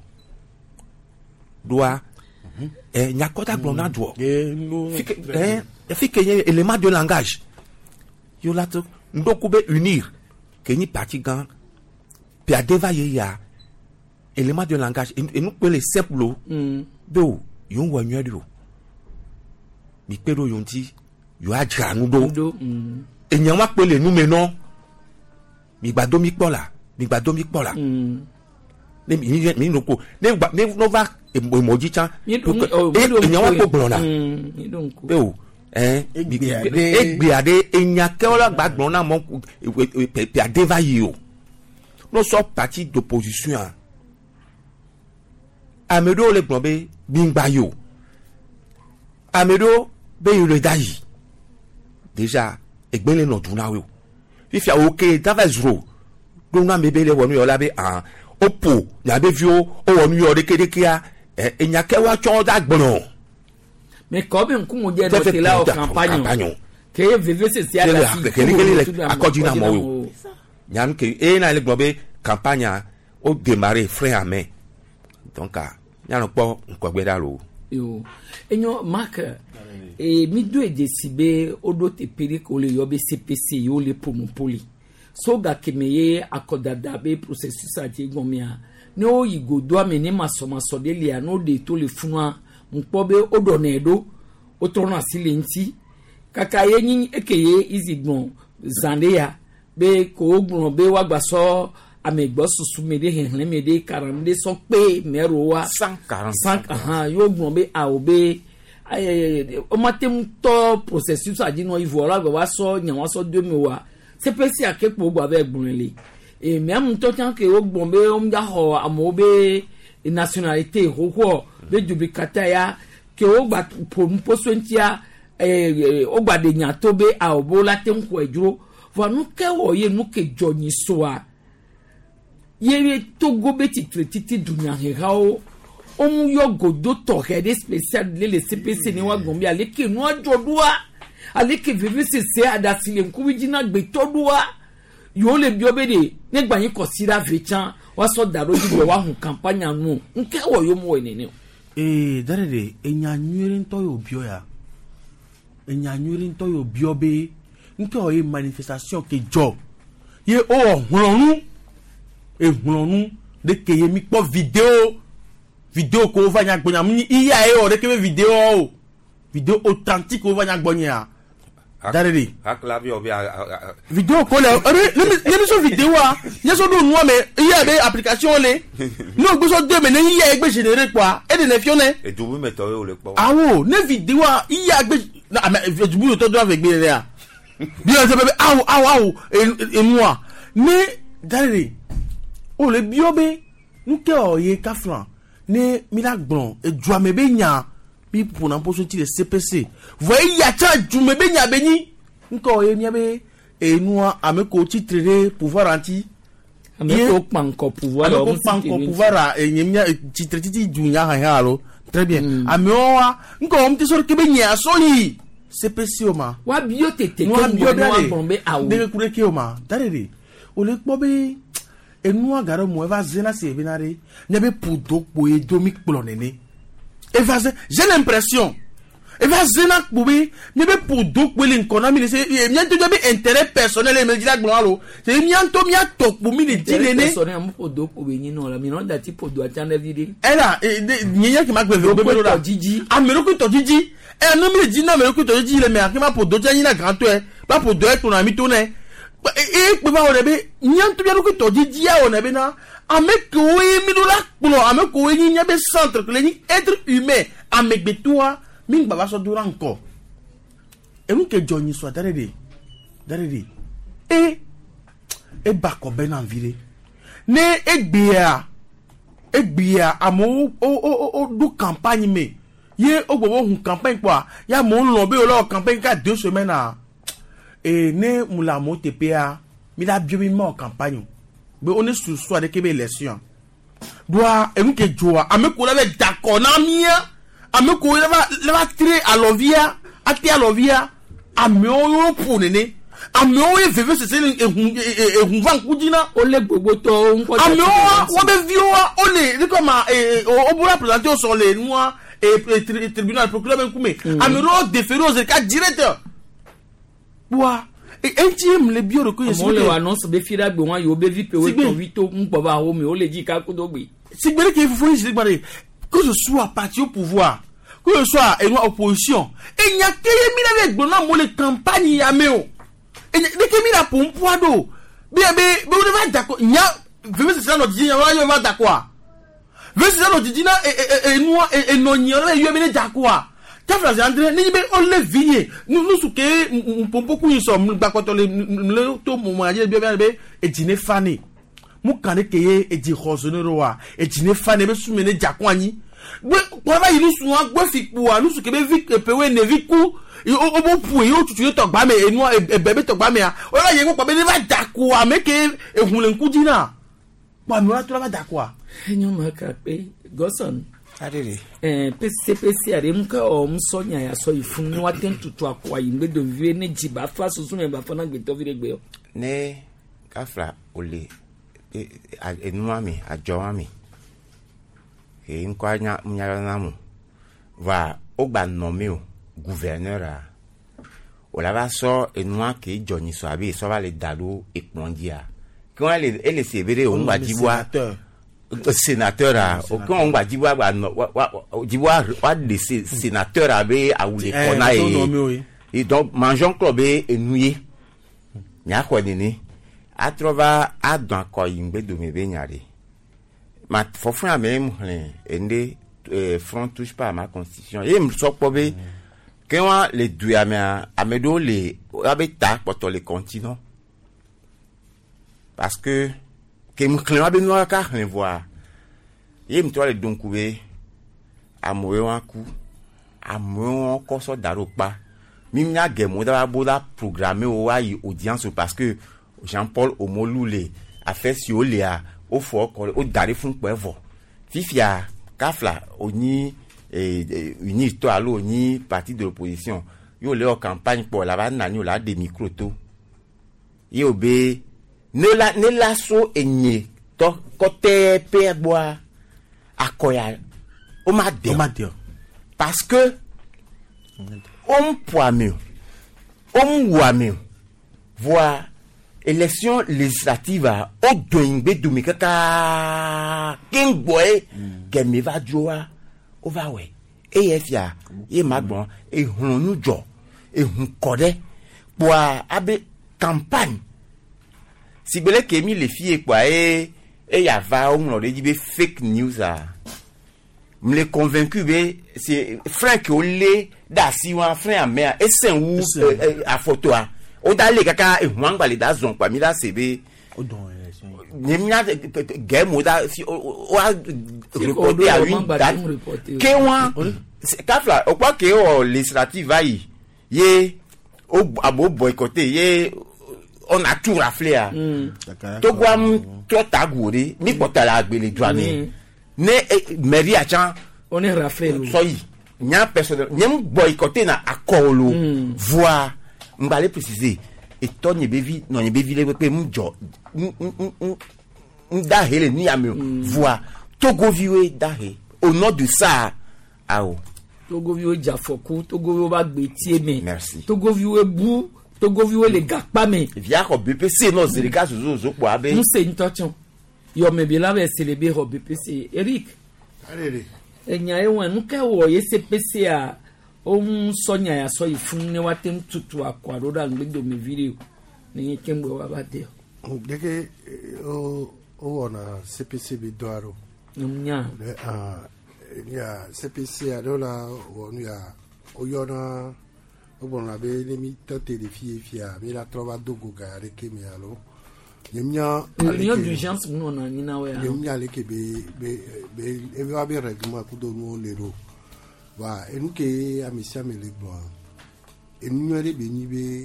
doa eh nya ko da gbon na do eh e fi que y élément de langage yo la to ndoku be unir que ni parti gan puis a dévailler ya élément de langage et nous peut les simple do yo wa nyu do mi pe do yo nti yo a jra nu do èyàn wá pé lè nú mi náà mi gbàdó mi pọ̀ là mi gbàdó mi pọ̀ là ní mi mi nù kó ní gbà ní nova èmòjì tán èyàn wá pé gbọ̀n là pé o ẹ gbé adé èyàn kẹ́wọ́lá gbà gbọ̀n náà mọ́ pè àdéva yìí o nous sommes parti d'opposition Amedo lè gbọ̀n bẹ́ gbìngbà yìí o Amedo bẹ́ yìí lè dá yìí déjà egbele no tuna we fifia oke davazro do na mebe le wonu yo labe ah opo ya be vio o wonu yo de kedekia e enya ke wa cho da gbon mais comme un coup je no te la campagne que vive se sia da si que le accordi na mo nyan ke e na le globe campagne o démarrer frein à main donc ah nyan po nko gbe da lo yo enyo mark et mi do e desibe odo te pere ko le yobe C P C yo le pomopoli so ga kemeye akodada be processus a ti gomia no yigo do amene masoma so de lia no de to le funwa mpobe odo na edo otrona silenti kaka yenyin ekeye izigbon zandeya be ko ogbon be wagba so amegbo susu mede henle mede karande so pe merowa cent quarante cinq aha yo ogbon be a obe o matem to processus a dit non il voilà va so nyan wa so deux mois c'est pas si akepo gbo avec gbonle et même to tan ke o gbon be o mja ho amobe nationalité ho ho be duplicata ya ke o gba poso ntia eh o gba de nyan to be a obo la tem ko ejuro va nu ke wo ye nu ke joni so a ye to go be tititi dunya he ha o omu yo godo to rede spécial le C P C ni wa gombi aleke nu ajodua aleke vivi se se adasile nkuwijina gbe todua yo le bi obede negba yin consider vechan wa so daro jibo wa hun campagne anu nke wo yo mo enene eh darede enya nyure nto yo bio ya enya nyure nto yo bio be nke o ye manifestation ke jo ye o hunronu e hunronu de ke ye mi po video vidéo ko va nya gbonya mni iya e o de ke vidéo o vidéo authentique ko va nya gbonya darere akla bi obi vidéo ko le le mi so vidéo a ye so do nuwa me iya be application le no gbe so de me ne iya e gbe générer quoi e de ne fione e du mi meto o le po awo ne vidéo a iya gbe na e du mi to do avec gbe le a bi o se be awo awo awo e moi ne darere o le bi obe nuke o ye kafran ne milagbon e juamebe nya bi pour na poso ti le C P C voyez ya cha jumebe nya beni nko ye nya be e noa ameko ti trere pouvoir anti ameko panko pouvoir ameko panko pouvoir e nya ti trete ti dunya ha ha lo très bien ameoa nko om ti so kebe nya so yi C P C o ma wa bio tete ko mo wa bombe awu de kure ke o ma darere o le pobe et nous agaro mo eva zena se binare nebe pudo po e domi plonene eva j'ai l'impression e va zena kpobe mi be pour do kwele nkona mi se mi anto be intérêt personnel e me dira gbalo se mi anto mi ato kpo mi le dile ne personnel mo pour do kpobe ni no la mi no da ti pour do atande vide ela nyenya ki ma gbe be be la jiji amero ko to jiji e no mi le dina amero ko to jiji le me akima pour do jani na grand to e ba pour do e to na mi to ne e pe ba o le be nyanto bi ko to jiji ya o na be na avec oui midula pulo avec oui ni nyabe centre que les être humain avec betua ming baba so dura encore et nous que Johnny soit derrière derrière et et ba ko ben enviré ne e bia e bia amo o o o do campagne me ye o gbo hun campagne quoi ya mo lo be o lo campagne ka deux semaines à et ne mula mo tpa mi la bio mi mo campagne mais on est sur soi de Québec élection doit et nous que joa ameko la d'accord na mia ameko la va la va tirer à l'ovia à tirer à l'ovia ameo pour nene ameo e veve c'est c'est e e van kudina ole gbogbo to nko ameo wa be vioa ole comme o bula présenter sur les noix et tribunal procureur kume ameo déféré aux cas directeur bois et un tiers les bio reconnu c'est le annonce be fira gbe wan yo be vi pe we to vi to npo ba ho mi o le ji ka ko do gbe c'est bien que faut dire que je sois parti au pouvoir que je sois une opposition et il y a que mi avec bona mo le campagne ya meo et de que mi la pour poado bien be be on va d'accord nya veut c'est ça notre dit on va d'accord veut c'est ça notre dit na et et nous et non nya yo be d'accord Tafla André ni be on le vie nous nous souke pour beaucoup ils sont ba ko to le le to mo ma je be be e dine fani mu kan ke ye e di khosonero wa e dine fani be su mene jakwani gbe ko ba yi lu su an gbe fi pu an lu su ke be vi pe we ne vi ku o bo pu e o tutu to gba me e nu e bebe to gba me a o la ye ko be ne va daku a me ke e hun le nku dina ba mi wa to la va daku a enyo ma ka pe goson adere eh P C C are mka o msonya ya so ifun ni waten tutu akwa yimbe do vie ne jiba fa susu me ba fa na gbe to vire gbe o ne kafra ole enu ami ajo ami e nko anya nyara na mu va o gba no mi o gouverneur a o la va so enu ake Johnny so abi so va le dalo epondia ki won le ele se bere o ngba jiwa sénateur a aucun on va dire wa diwa wa de sénateur avait à ou les kona et donc mangeons club et nuit nya ko nini a trova a dans ko yimbe do me be nyare ma fofun amem ende front touche pas à ma constitution et me so po be que wa les deux amea amedo les abeta pour les continents parce que que me clama be noa ka ne voir yem to le donkoué amoe wan ku amoe ko so daropa mi nya gemo da boda programmer o wa audience parce que Jean-Paul Omolule a fait si o le a o fo ko o dare fun pe vo fifia kafla oni eh uni to alo ni parti de l'opposition yo le o campagne pour la va nani o la de micro to yo be ne la ne la so enye to côté pe bois akoya o ma de o ma de parce que on poimme on voit voir élection législative au doingbe dumi kaka king boy que me va joa o va we e efia e magbon e hunu jo e hun kode pour abe campagne si bele ke mi le fie kwa e e ya va on lo dit be fake news a me le convaincu be c'est Frank Olé da si wan frère mère e sen wu a photo a o da le kaka e hwan gba le da zon kwa mi da sebe o don ni mi na game da si o a reporter à une date que wan kafla o kwa ke o législative ayi ye o abo boycotter ye on a tout raflé à to guam to taguri mi potala agbele douane ne mairie a chan on est raflé so yi nya personne nyem boycotter na akolo voir mbale préciser et to nye bevi non nye bevi le pe mjo nda hele ni ame voir to go viwe da he au nom de ça ao togoviwo jafoku togoviwo ba gbe tie me merci togoviwo bu togoviwo le gakpa me via ko B P C no zerika zo zo po abe nous c'est une torture yo me bi la be célébrer au B P C Eric allez enya e won nu ka wo ye C P C a o sonya ya so ifun ne watem tutu akwaro da ngbedo me video ni kembo wa ba de deke o o na C P C bi doaro nya ah ya C P C a dola o ya o yona o bona be le mi tote de fie fia mi la trova dogo ga reke mi alo nyemnya réunion d'urgence nous na ni na we nyemnya le ke be be be e va be règlement ku do no le ro wa enu ke amisia me le gbo enu re be ni be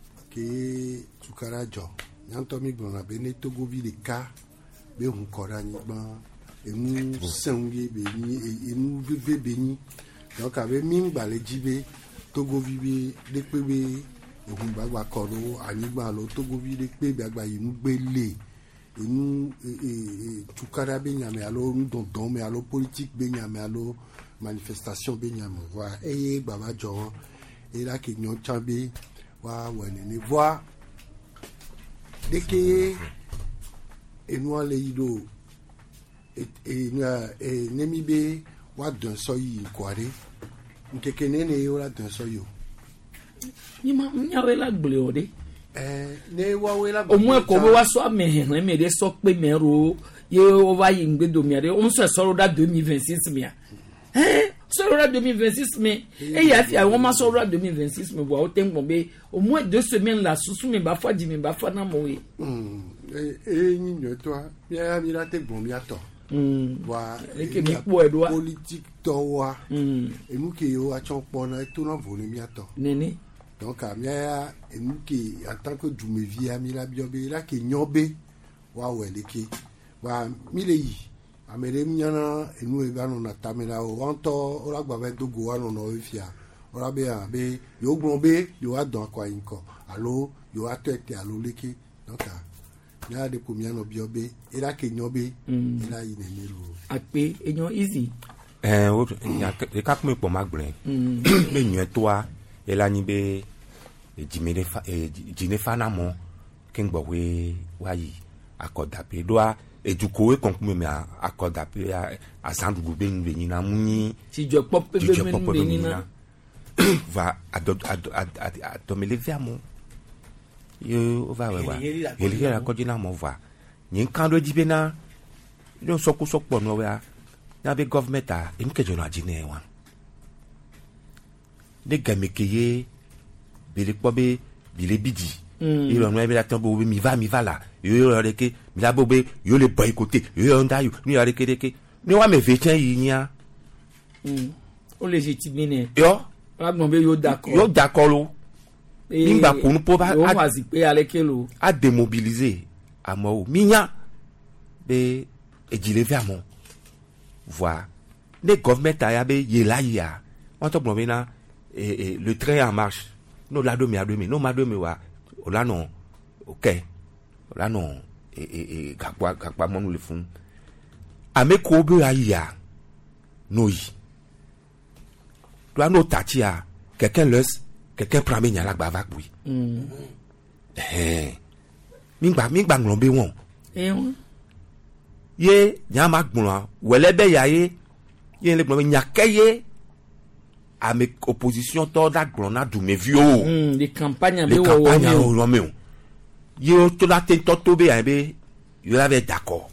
ke tukara jo nyanto mi gbo na be ne togo vi de ka be hun kora ni gbo enu sengi be ni enu be be ni donc avec mi gba le jibe togo vi be de pe be ohun gbagba koro anigba lo togo vi de pe gbagba inu gbele inu tukara be nyame alo ndondon me alo politique be nyame alo manifestation be nyame wa eye gbaba jo e la ke nyon chambe wa wene ni voix de ke enu ale ido e e nemi be wa don so yi kware nkeke nene yo la don so yo ni ma nya we la gble o de eh ne wa we la o mo ko bo wa so amehin me de so pe me ro ye o va yi ngbedo mi ade o so so da deux mille vingt-six mi a eh so da deux mille vingt-six mi e ya fi awon ma so da deux mille vingt-six mi bo o tem bon be au moins deux semaines la susu mi ba fa di mi ba fa na mo we hmm eh eh ni no to mi ya mi la te bon mi ato hmm wa e ke mi po edo politique to wa hmm e mu ke yo a chon po na to na vo mi ato nene donc a mi ya e mu ke en tant que du me via mi la biobe la ke nyobe wa wele ke wa mi le yi amere mi yana e nu e ba no na tamela o onto o la gba be dogo wa no no ifia o la be a be yo gbon be yo a don kwa inko alo yo a tete alo leke donc a ya de ko mi ano biobe e la ke nyobe e la yi ne melu ape enyo easy eh o ya e ka kuma po magbre me nyu toa e la ni be e jimere fa e jinefa na mo kengbo we wayi akoda pe doa eduko e konkume me akoda pe a sandugu be nbe ni na munyi ti jo pop pe be ni na va ado ado ado me lever mo yo va we wa ele la ko dina mo va ni kan do jibe na yo soku sokpo no we na be government a im ke jona jine wa de gamekeye bele pobe bile bidi il on a bien attendre mi va mi va là yo yo reke mi la bobe yo le boycotter yo on da yo ni reke reke ni wa me vetin yi nia hmm o légitime ne yo la bon be yo d'accord yo d'accord lo nimba kunu po ba o wa si pe ale kelo a démobiliser amo minya be ejile ve amo voir les government a be ye la ya on to bon na et le train en marche no la do mi ado mi no ma do mi wa o la no okay o la no e e e gagba gagba mo le fun ame ko be aya no yi do ano tatia quelqu'un laisse quelqu'un prend me nyala gba va oui hmm eh mi gba mi gba nglon be won eh won ye nya ma gbon wele be ya ye ye le gbon nyakeye avec opposition toda glona du me vio hmm les campagnes les campagnes au romeo yo to la te to to be ya be yo la be d'accord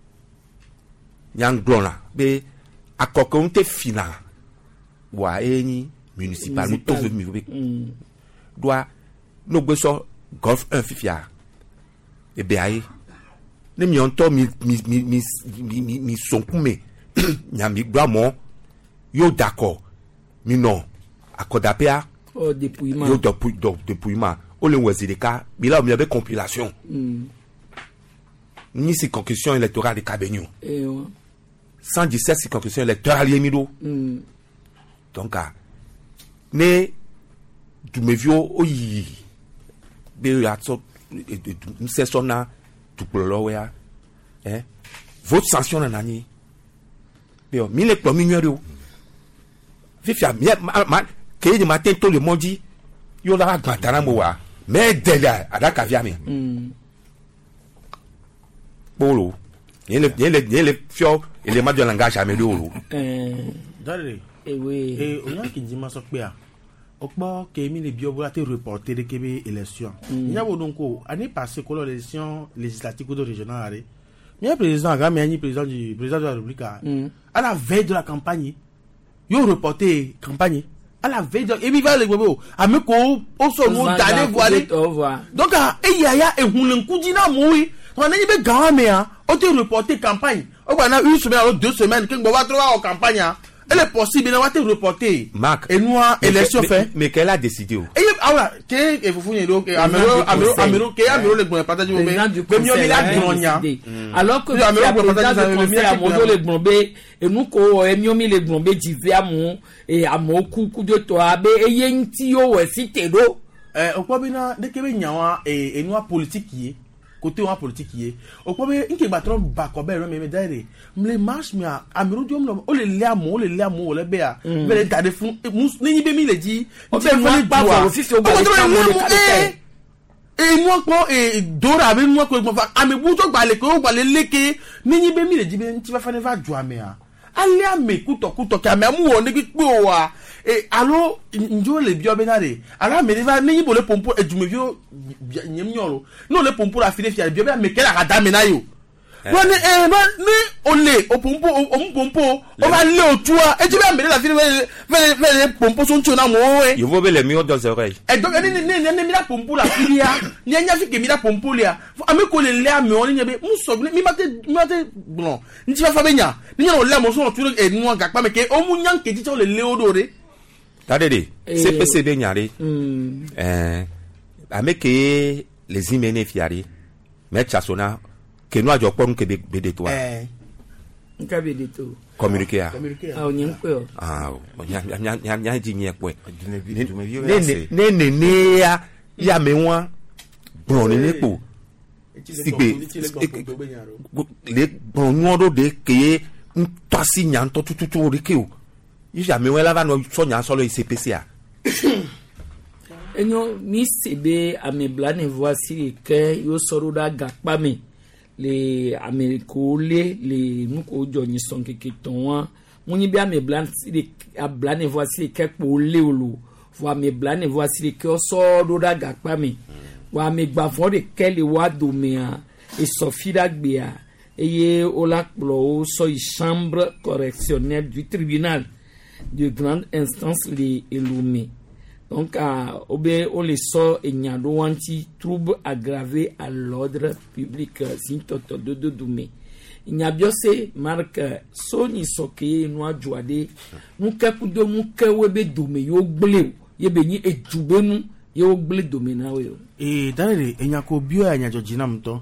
yang glona be akoko nte fina wa eni municipal nous tous mi be doit no gbe so golf un fifia e be ai ne mi onto mi mi mi mi mi sonkume nya mi gba mo yo d'accord mi non akodapea oh dépouillement yo depuis dépouillement o le wazirika bi la o mi be compilation hmm ni circonscription électorale de Cabenio eh ouais cent dix-sept circonscription électorale yemido hmm donc a ne du mevio oyi be ya so nous c'est sona tu polo ya eh votre sanction na nani be o mi le po mi nyo fifia mi ma ke ni ma te to le moji yo la gba tara mo wa me delia ada ka via mi mm polo ni le ni le ni le fio ele ma de langage ameli olo eh dale ewe eh onya ki jima so pe a okpo ke mi le bio bra te reporter de kebe élection nya bo donc année passée ko l'élection législative de régionale mi président ga mi ani président du président de la République à la veille de la campagne yo reporter campagne à la veille de et mi va le gobo ameko o so mo dale voile donc e yaya e hunlen kudina mo wi on a be ga me a o te reporter campagne o gba na une semaine ou deux semaines ke gbo wa trois en campagne. Elle est possible de voir reporter. Marc. Et nous, élection fait. Mais qu'elle a décidé. Et ah ouais, que il faut finir donc Amiro Amiro Amiro que Amiro le bon partage au mais mieux il a gronya. Alors que le président du conseil a monté le grombe et nous ko mieux mi le grombe divé à mon et à mon coup coup de toi be et yenti o we cité do. Eh o ko bi na de ke be nyawa et nous politique yi. Côté en politique yi o ko be nke batron ba ko be me me daire mle marche mi Amiro diom no o le le amo o le le amo o le be a be le dade fun ni be mi le di o be mo pa fo fi fi o ba le e mo ko e dora be mo ko mo fa ame bu to gba le ko gba le leke ni be mi le di be nti fa fa ne va jo ame a ale ame kuto kuto ka ame amu wo ne bi pe o wa e alo njo le bio be na re ala me va ni bo le pompo e jume vio nyem nyolo no le pompo la file fia bio be me ke la da me na yo no ni e no ni ole o pompo o mu pompo o va le o tua e jibe me la file ve ve pompo so ncho na mo we yo vo be le mio dans oreilles e donc ni ni ni mi la pompo la filia ni anya fi ke mi la pompo lia ame ko le le ame oni be mu so mi mate mi mate bon nti fa fa be nya ni nya o le mo so tu e nu ga pa me ke o mu nyan ke ti o le le o do re tadede C P C B nyare eh ameke les imene fiari me chasona ke no ajo pon ke be de toi eh nka be de to communiquer ah o nyen ko ah nya nya nya nya di nye ko ne ne ne ne ya ya me won bron ni po sigbe le bron nwodo de ke ntasi nya to tutu ri ke o ya me wela va no so nya solo I C P C a enyo mi sebe ame blane voici que yo soro da gakpa me le ameriko le le nuko joni son keke ton muni bi ame blane si a blane voici que po le olo vo ame blane voici que soro da gakpa me wa me gba fo de kele wa do me a e sofira gbe a eye ola plo so chambre correctionnelle du tribunal de grande instance les Elomé. Donc, à Obé, on les sort et n'y a d'ouanti trouble aggravé à l'ordre public, sin toto de de doumé. Il n'y a bien c'est marque Sony Soke, noa jouade, nous kakou de mou kawebe doumé, yo blé, ye béni et djoubé nous, yo blé doumé na we. Et d'ailleurs, il n'y a qu'au bio, il y a Georgina Mouton.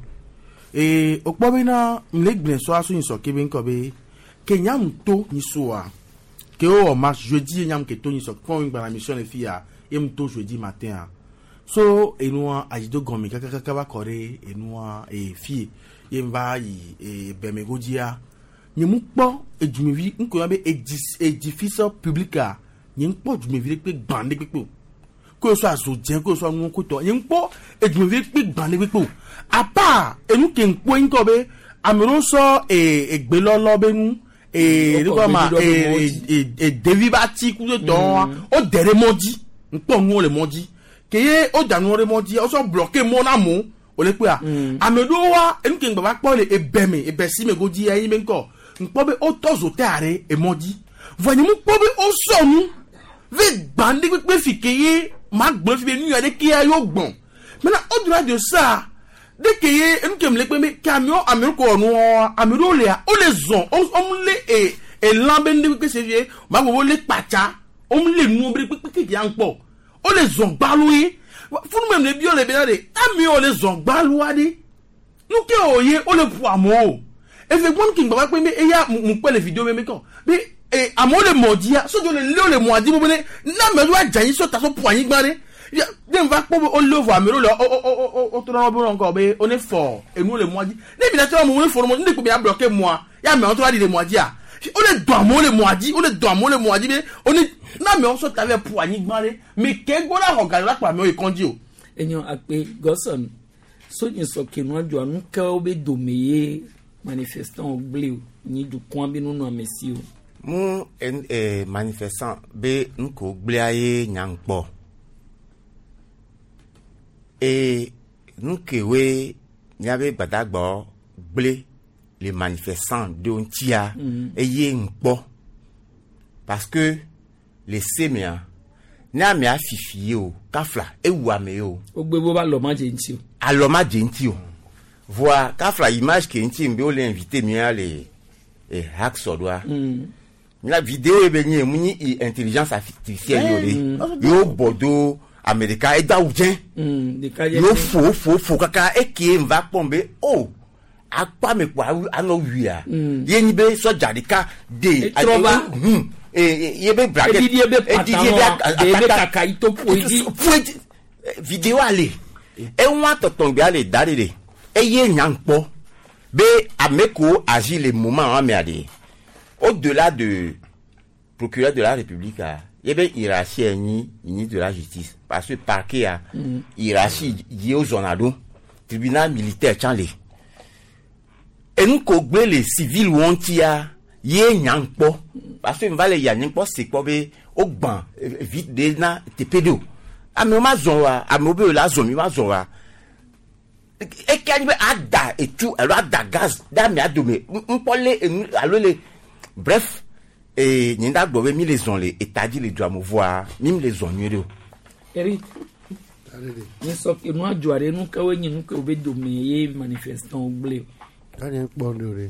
Et au Pobena, m'lek blen soa Sony Soke ben kobe, Kenya Mouton ni soa. Que au marche jeudi nyam ke toni so kon une la mission les filles et mto jeudi matin so et nous a ajido gomi kaka kaka ba kore et nous et fille et mba yi et bemegodia ni mu po e jumevi nko ya be édifice public a ni npo jumevi pe gbande pe ko so azodien ko so nu ko to ni npo e jumevi pe gbande pe à part et nous ke npo nko be amiro so e egbelolo be nu et comment et et David bati coup de temps o dere modi npo nu le modi ke o danu le modi o so bloquer mon amour o le pe a amedo wa enu ke ngba pa le ebeme ebesi me godi ayi me nko npo be o tozo tare e modi voyez mu po be o so nu ve bande pe fi ke ma gbon fi be nu ya de ki ayo gbon maintenant au-delà de ça dès que nous sommes les premiers camions américains nous américains les on les ont on les et et l'embende que c'est vieux ma vous les pacha on les nous qui qui encore on les ont baloué vous même les bio les bénade camions les ont baloué nous que oye on le poids mo effectivement qui va premier et il y a mon pas les vidéos même quand mais et à mon le modia so de le le modia vous venez na me doit jani so ta so poignet gbare dem va pour on le voit mais le o o o tourne bon encore on est fort et nous les mois dit les militaires on est fort on est bien bloqué moi ya mais on doit dire les mois dia on est dans mon le moadi on est dans mon le moadi mais on est non mais on saute avec pour ani gbalé mais qu'est gola regarde là quoi mais on condio enyo akpe goson so ni so kenu adwo anu ka obe domeye manifestant ogblew ni du kwa bi no amesi o mu eh manifestant be nko gbleaye nyankpo et nkewe nyabe badagbo gble les manifestants de ontia mm. eye nkpo parce que les semia na me afifie o kafla ewu ame o ogbebo ba lo ma jenti o alo ma jenti o voir kafla image que nti mbe o le inviter mi ale e hack sodwa mm. la vidéo e benye muni intelligence artificielle yo de yo bodo America et daoudien mm yo fo fo fo kaka e ki mva pombe o akpa me kwa ano wia yeni be so jadika de hmm e yebe bracket e didier be patano kaka ito poidi vidéo ale e won toton bi ale darire e ye nyanpo be ameko agit les moments en merde au-delà de procureur de la République a yebe hiérarchie ni ni de la justice parce que parquet a hiérarchie lié aux zonado tribunal militaire chanlé et nous cogbe les civils wontia ye nyankpo parce que m'va le ya nyankpo c'est quoi be ogban vite de na tepedo ame ma zonwa ame obe la zomi ma zonwa e kani be ada et tout alors ada gaz da mi adome mpole alo le bref et ninda gbobe mi les on les étadi les doit me voir mime les on nuero Eric ni so ke no ajuare nu ka wenyi nu ka obe domeye manifestant oble Rien bon de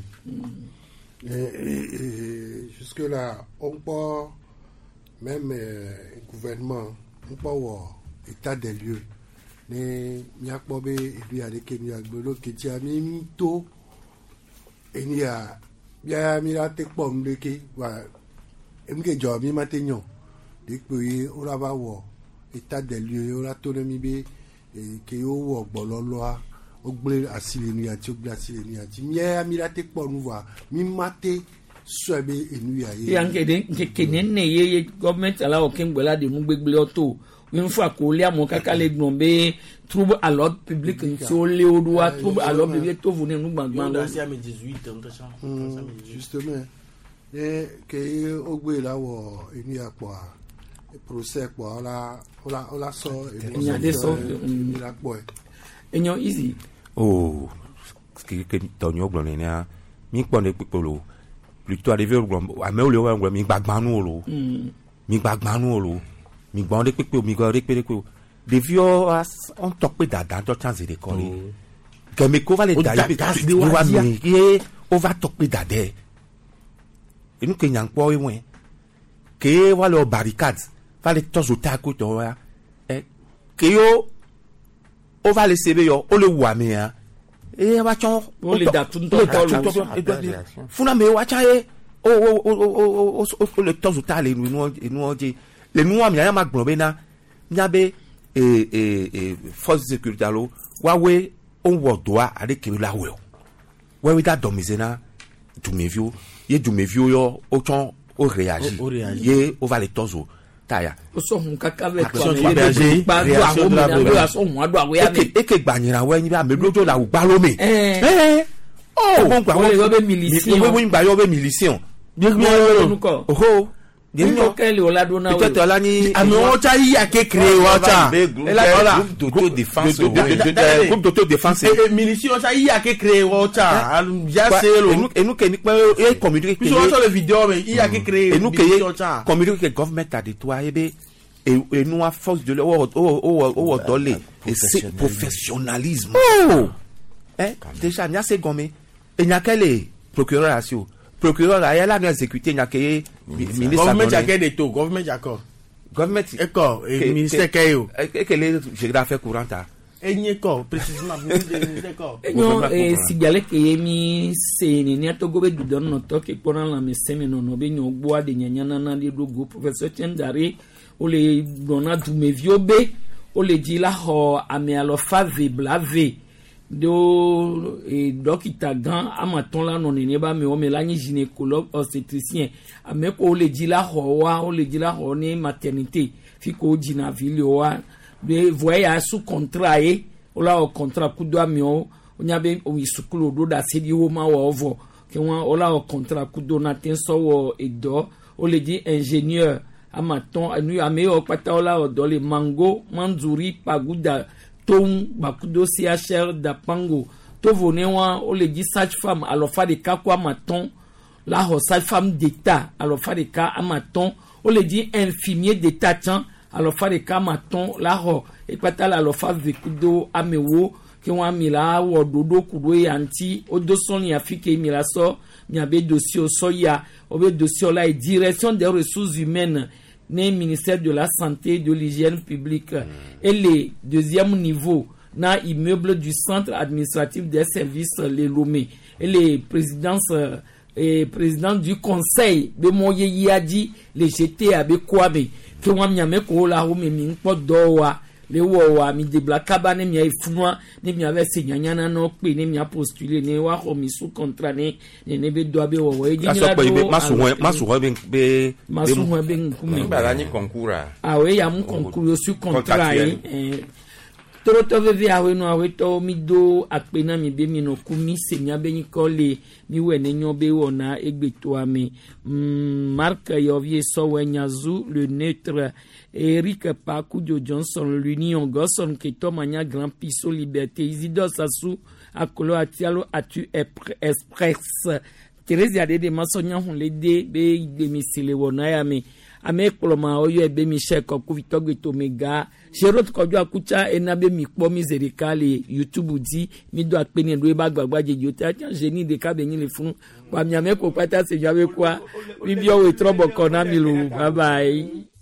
jusque là on peut même euh, gouvernement on peut voir état des lieux ne nyakbobe edu ya de kemi agbolo keti ami to eni ya ya mi la te pom de ke wa emke jo mi matenyo de pe o la ba wo état des lieux o la to mi be ke o wo gbololo a ogble asile nu ya ti ogble asile nu ya ti mi ya mi la te pom nu wa mi mate sobe enu ya ye yanke de kenene ye government ala o kengbola de mu gbegble oto une fois qu'on l'a mon caca les gnombe trouble à l'ordre public sur les doigts trouble à l'ordre public tout venir nous bang justement et que au bout là où il y a quoi procès quoi là là là ça il y a des sortes il a quoi et non easy oh ce que Tonio Glonena mi pone pipolo plutôt arrivé au glombo a me o le wa mi gbagbanu lo mi gbagbanu lo mi gbon de pepe mi go de pepe de vieux on tope dada do chance de coller que me ko va le dada de wa mi e o va tope dada e nu ke nyan po e wen ke wa le barricades va le tozo ta ko to wa e ke yo o va le sebe yo o le wa mi a e wa chon o le da tun to funa me wa cha e o o o o le tozo ta le nu nu oje les noirs mi ma gbon be na nyabe eh eh eh force de sécurité alo wa we on wo doa ade ke la we we we da domizena du mevio ye du mevio yo o ton o réagir ye o va le tozo taya o so hun kaka be to be ba do awo mi na be aso hun ado awo ya me e ke gbanyira we ni ba me lojo la wo gba lo mi eh eh oh bon gba wo be miliciens we we gba yo be miliciens bi mi yo oh Dino kele oladona we. Peut-être là ni ami o cha yi akekere wa cha. Groupe d'autodéfense. Groupe d'autodéfense. Et militia o cha yi akekere wa cha. Ya se lo. Et nous que ni pa e communiquer que. Puis on le vidéo mais yi akekere. Et nous que communiquer que government a de toi e be et nous à force de o o o o dolé et c'est professionnalisme. Oh. Eh déjà nya se gomé. Et nya kele procureur asio. Procureur a elle a exécuté nya ke ministre government a gagné tout government d'accord government éco et ministère kayo et que les géographe couranta et nyeko précisément ministère e no e sigale ke yemi seni ni to gobe du don no to ke pona la meseme no no be nyo gbo ade nyanya na de dogo professeur Tiendare o le dona du me viobe o le di la ho ame alo fave blave do e dókítà gan amaton la no ne ba me o me la ni gynécologue obstétricien ame ko le di la ho wa o le di la ho ni maternité fi ko jina ville wa be voya sous contrat e o la o contrat ku do ami o nya be o isukulu do da se di wo ma wo ovo ke won o la o contrat ku do na ten so wo edo o le di ingénieur amaton anu ame o pata o la o do le mango manzuri paguda ton bakudo C H R da pango to vonewa o le di sage-femme alors fa de ka kwa maton la ho sage-femme d'état alors fa de ka amaton o le di infirmier d'état tian alors fa de ka maton la ho e pata la lo fa vekudo amewo ke wa mi la wo dodo kudo yanti o do son ya fike mi la so mi abe dossier o so ya o be dossier la direction des ressources humaines né ministère de la santé et de l'hygiène publique mm. et le deuxième niveau na immeuble du centre administratif des services les Lomé et les présidences et président du conseil de Moye Yadi les G T A be Kwame que wa miame ko la ho me min po do wa le wo wa mi de blakaba ne mi efunwa ne mi ave se nyanya no pe ne mi postuler ne wa ho mi sous contrat ne ne be do abe wo wo e aso pe be masu masu ho be be masu ho be nkumi ba la ni concours ah oui ya mu concours sous contrat eh toro to ve awe no awe to mi do apena mi be mi no kumi se mi abe ni ko le mi we ne nyo be wona egbeto ame Marc Yovie so wenyazu le neutre Eric Pakudio Johnson l'Union Gosson Keto Mania Grand Piso Liberté Isidore Sassou Akolo Atialo Atu Express Thérèse Adé de Masonia on les dé be de misile wona ya me ame koloma oyo ebe Michel Koku Vitogo Tomega Jerot Kojo Akucha enabe mi po miséricale YouTube di mi do apeni do ba gbagba je jota tian génie de ka benyi le fun kwa mi ame ko pata se jawe kwa bibio we trobo kona mi lu bye bye.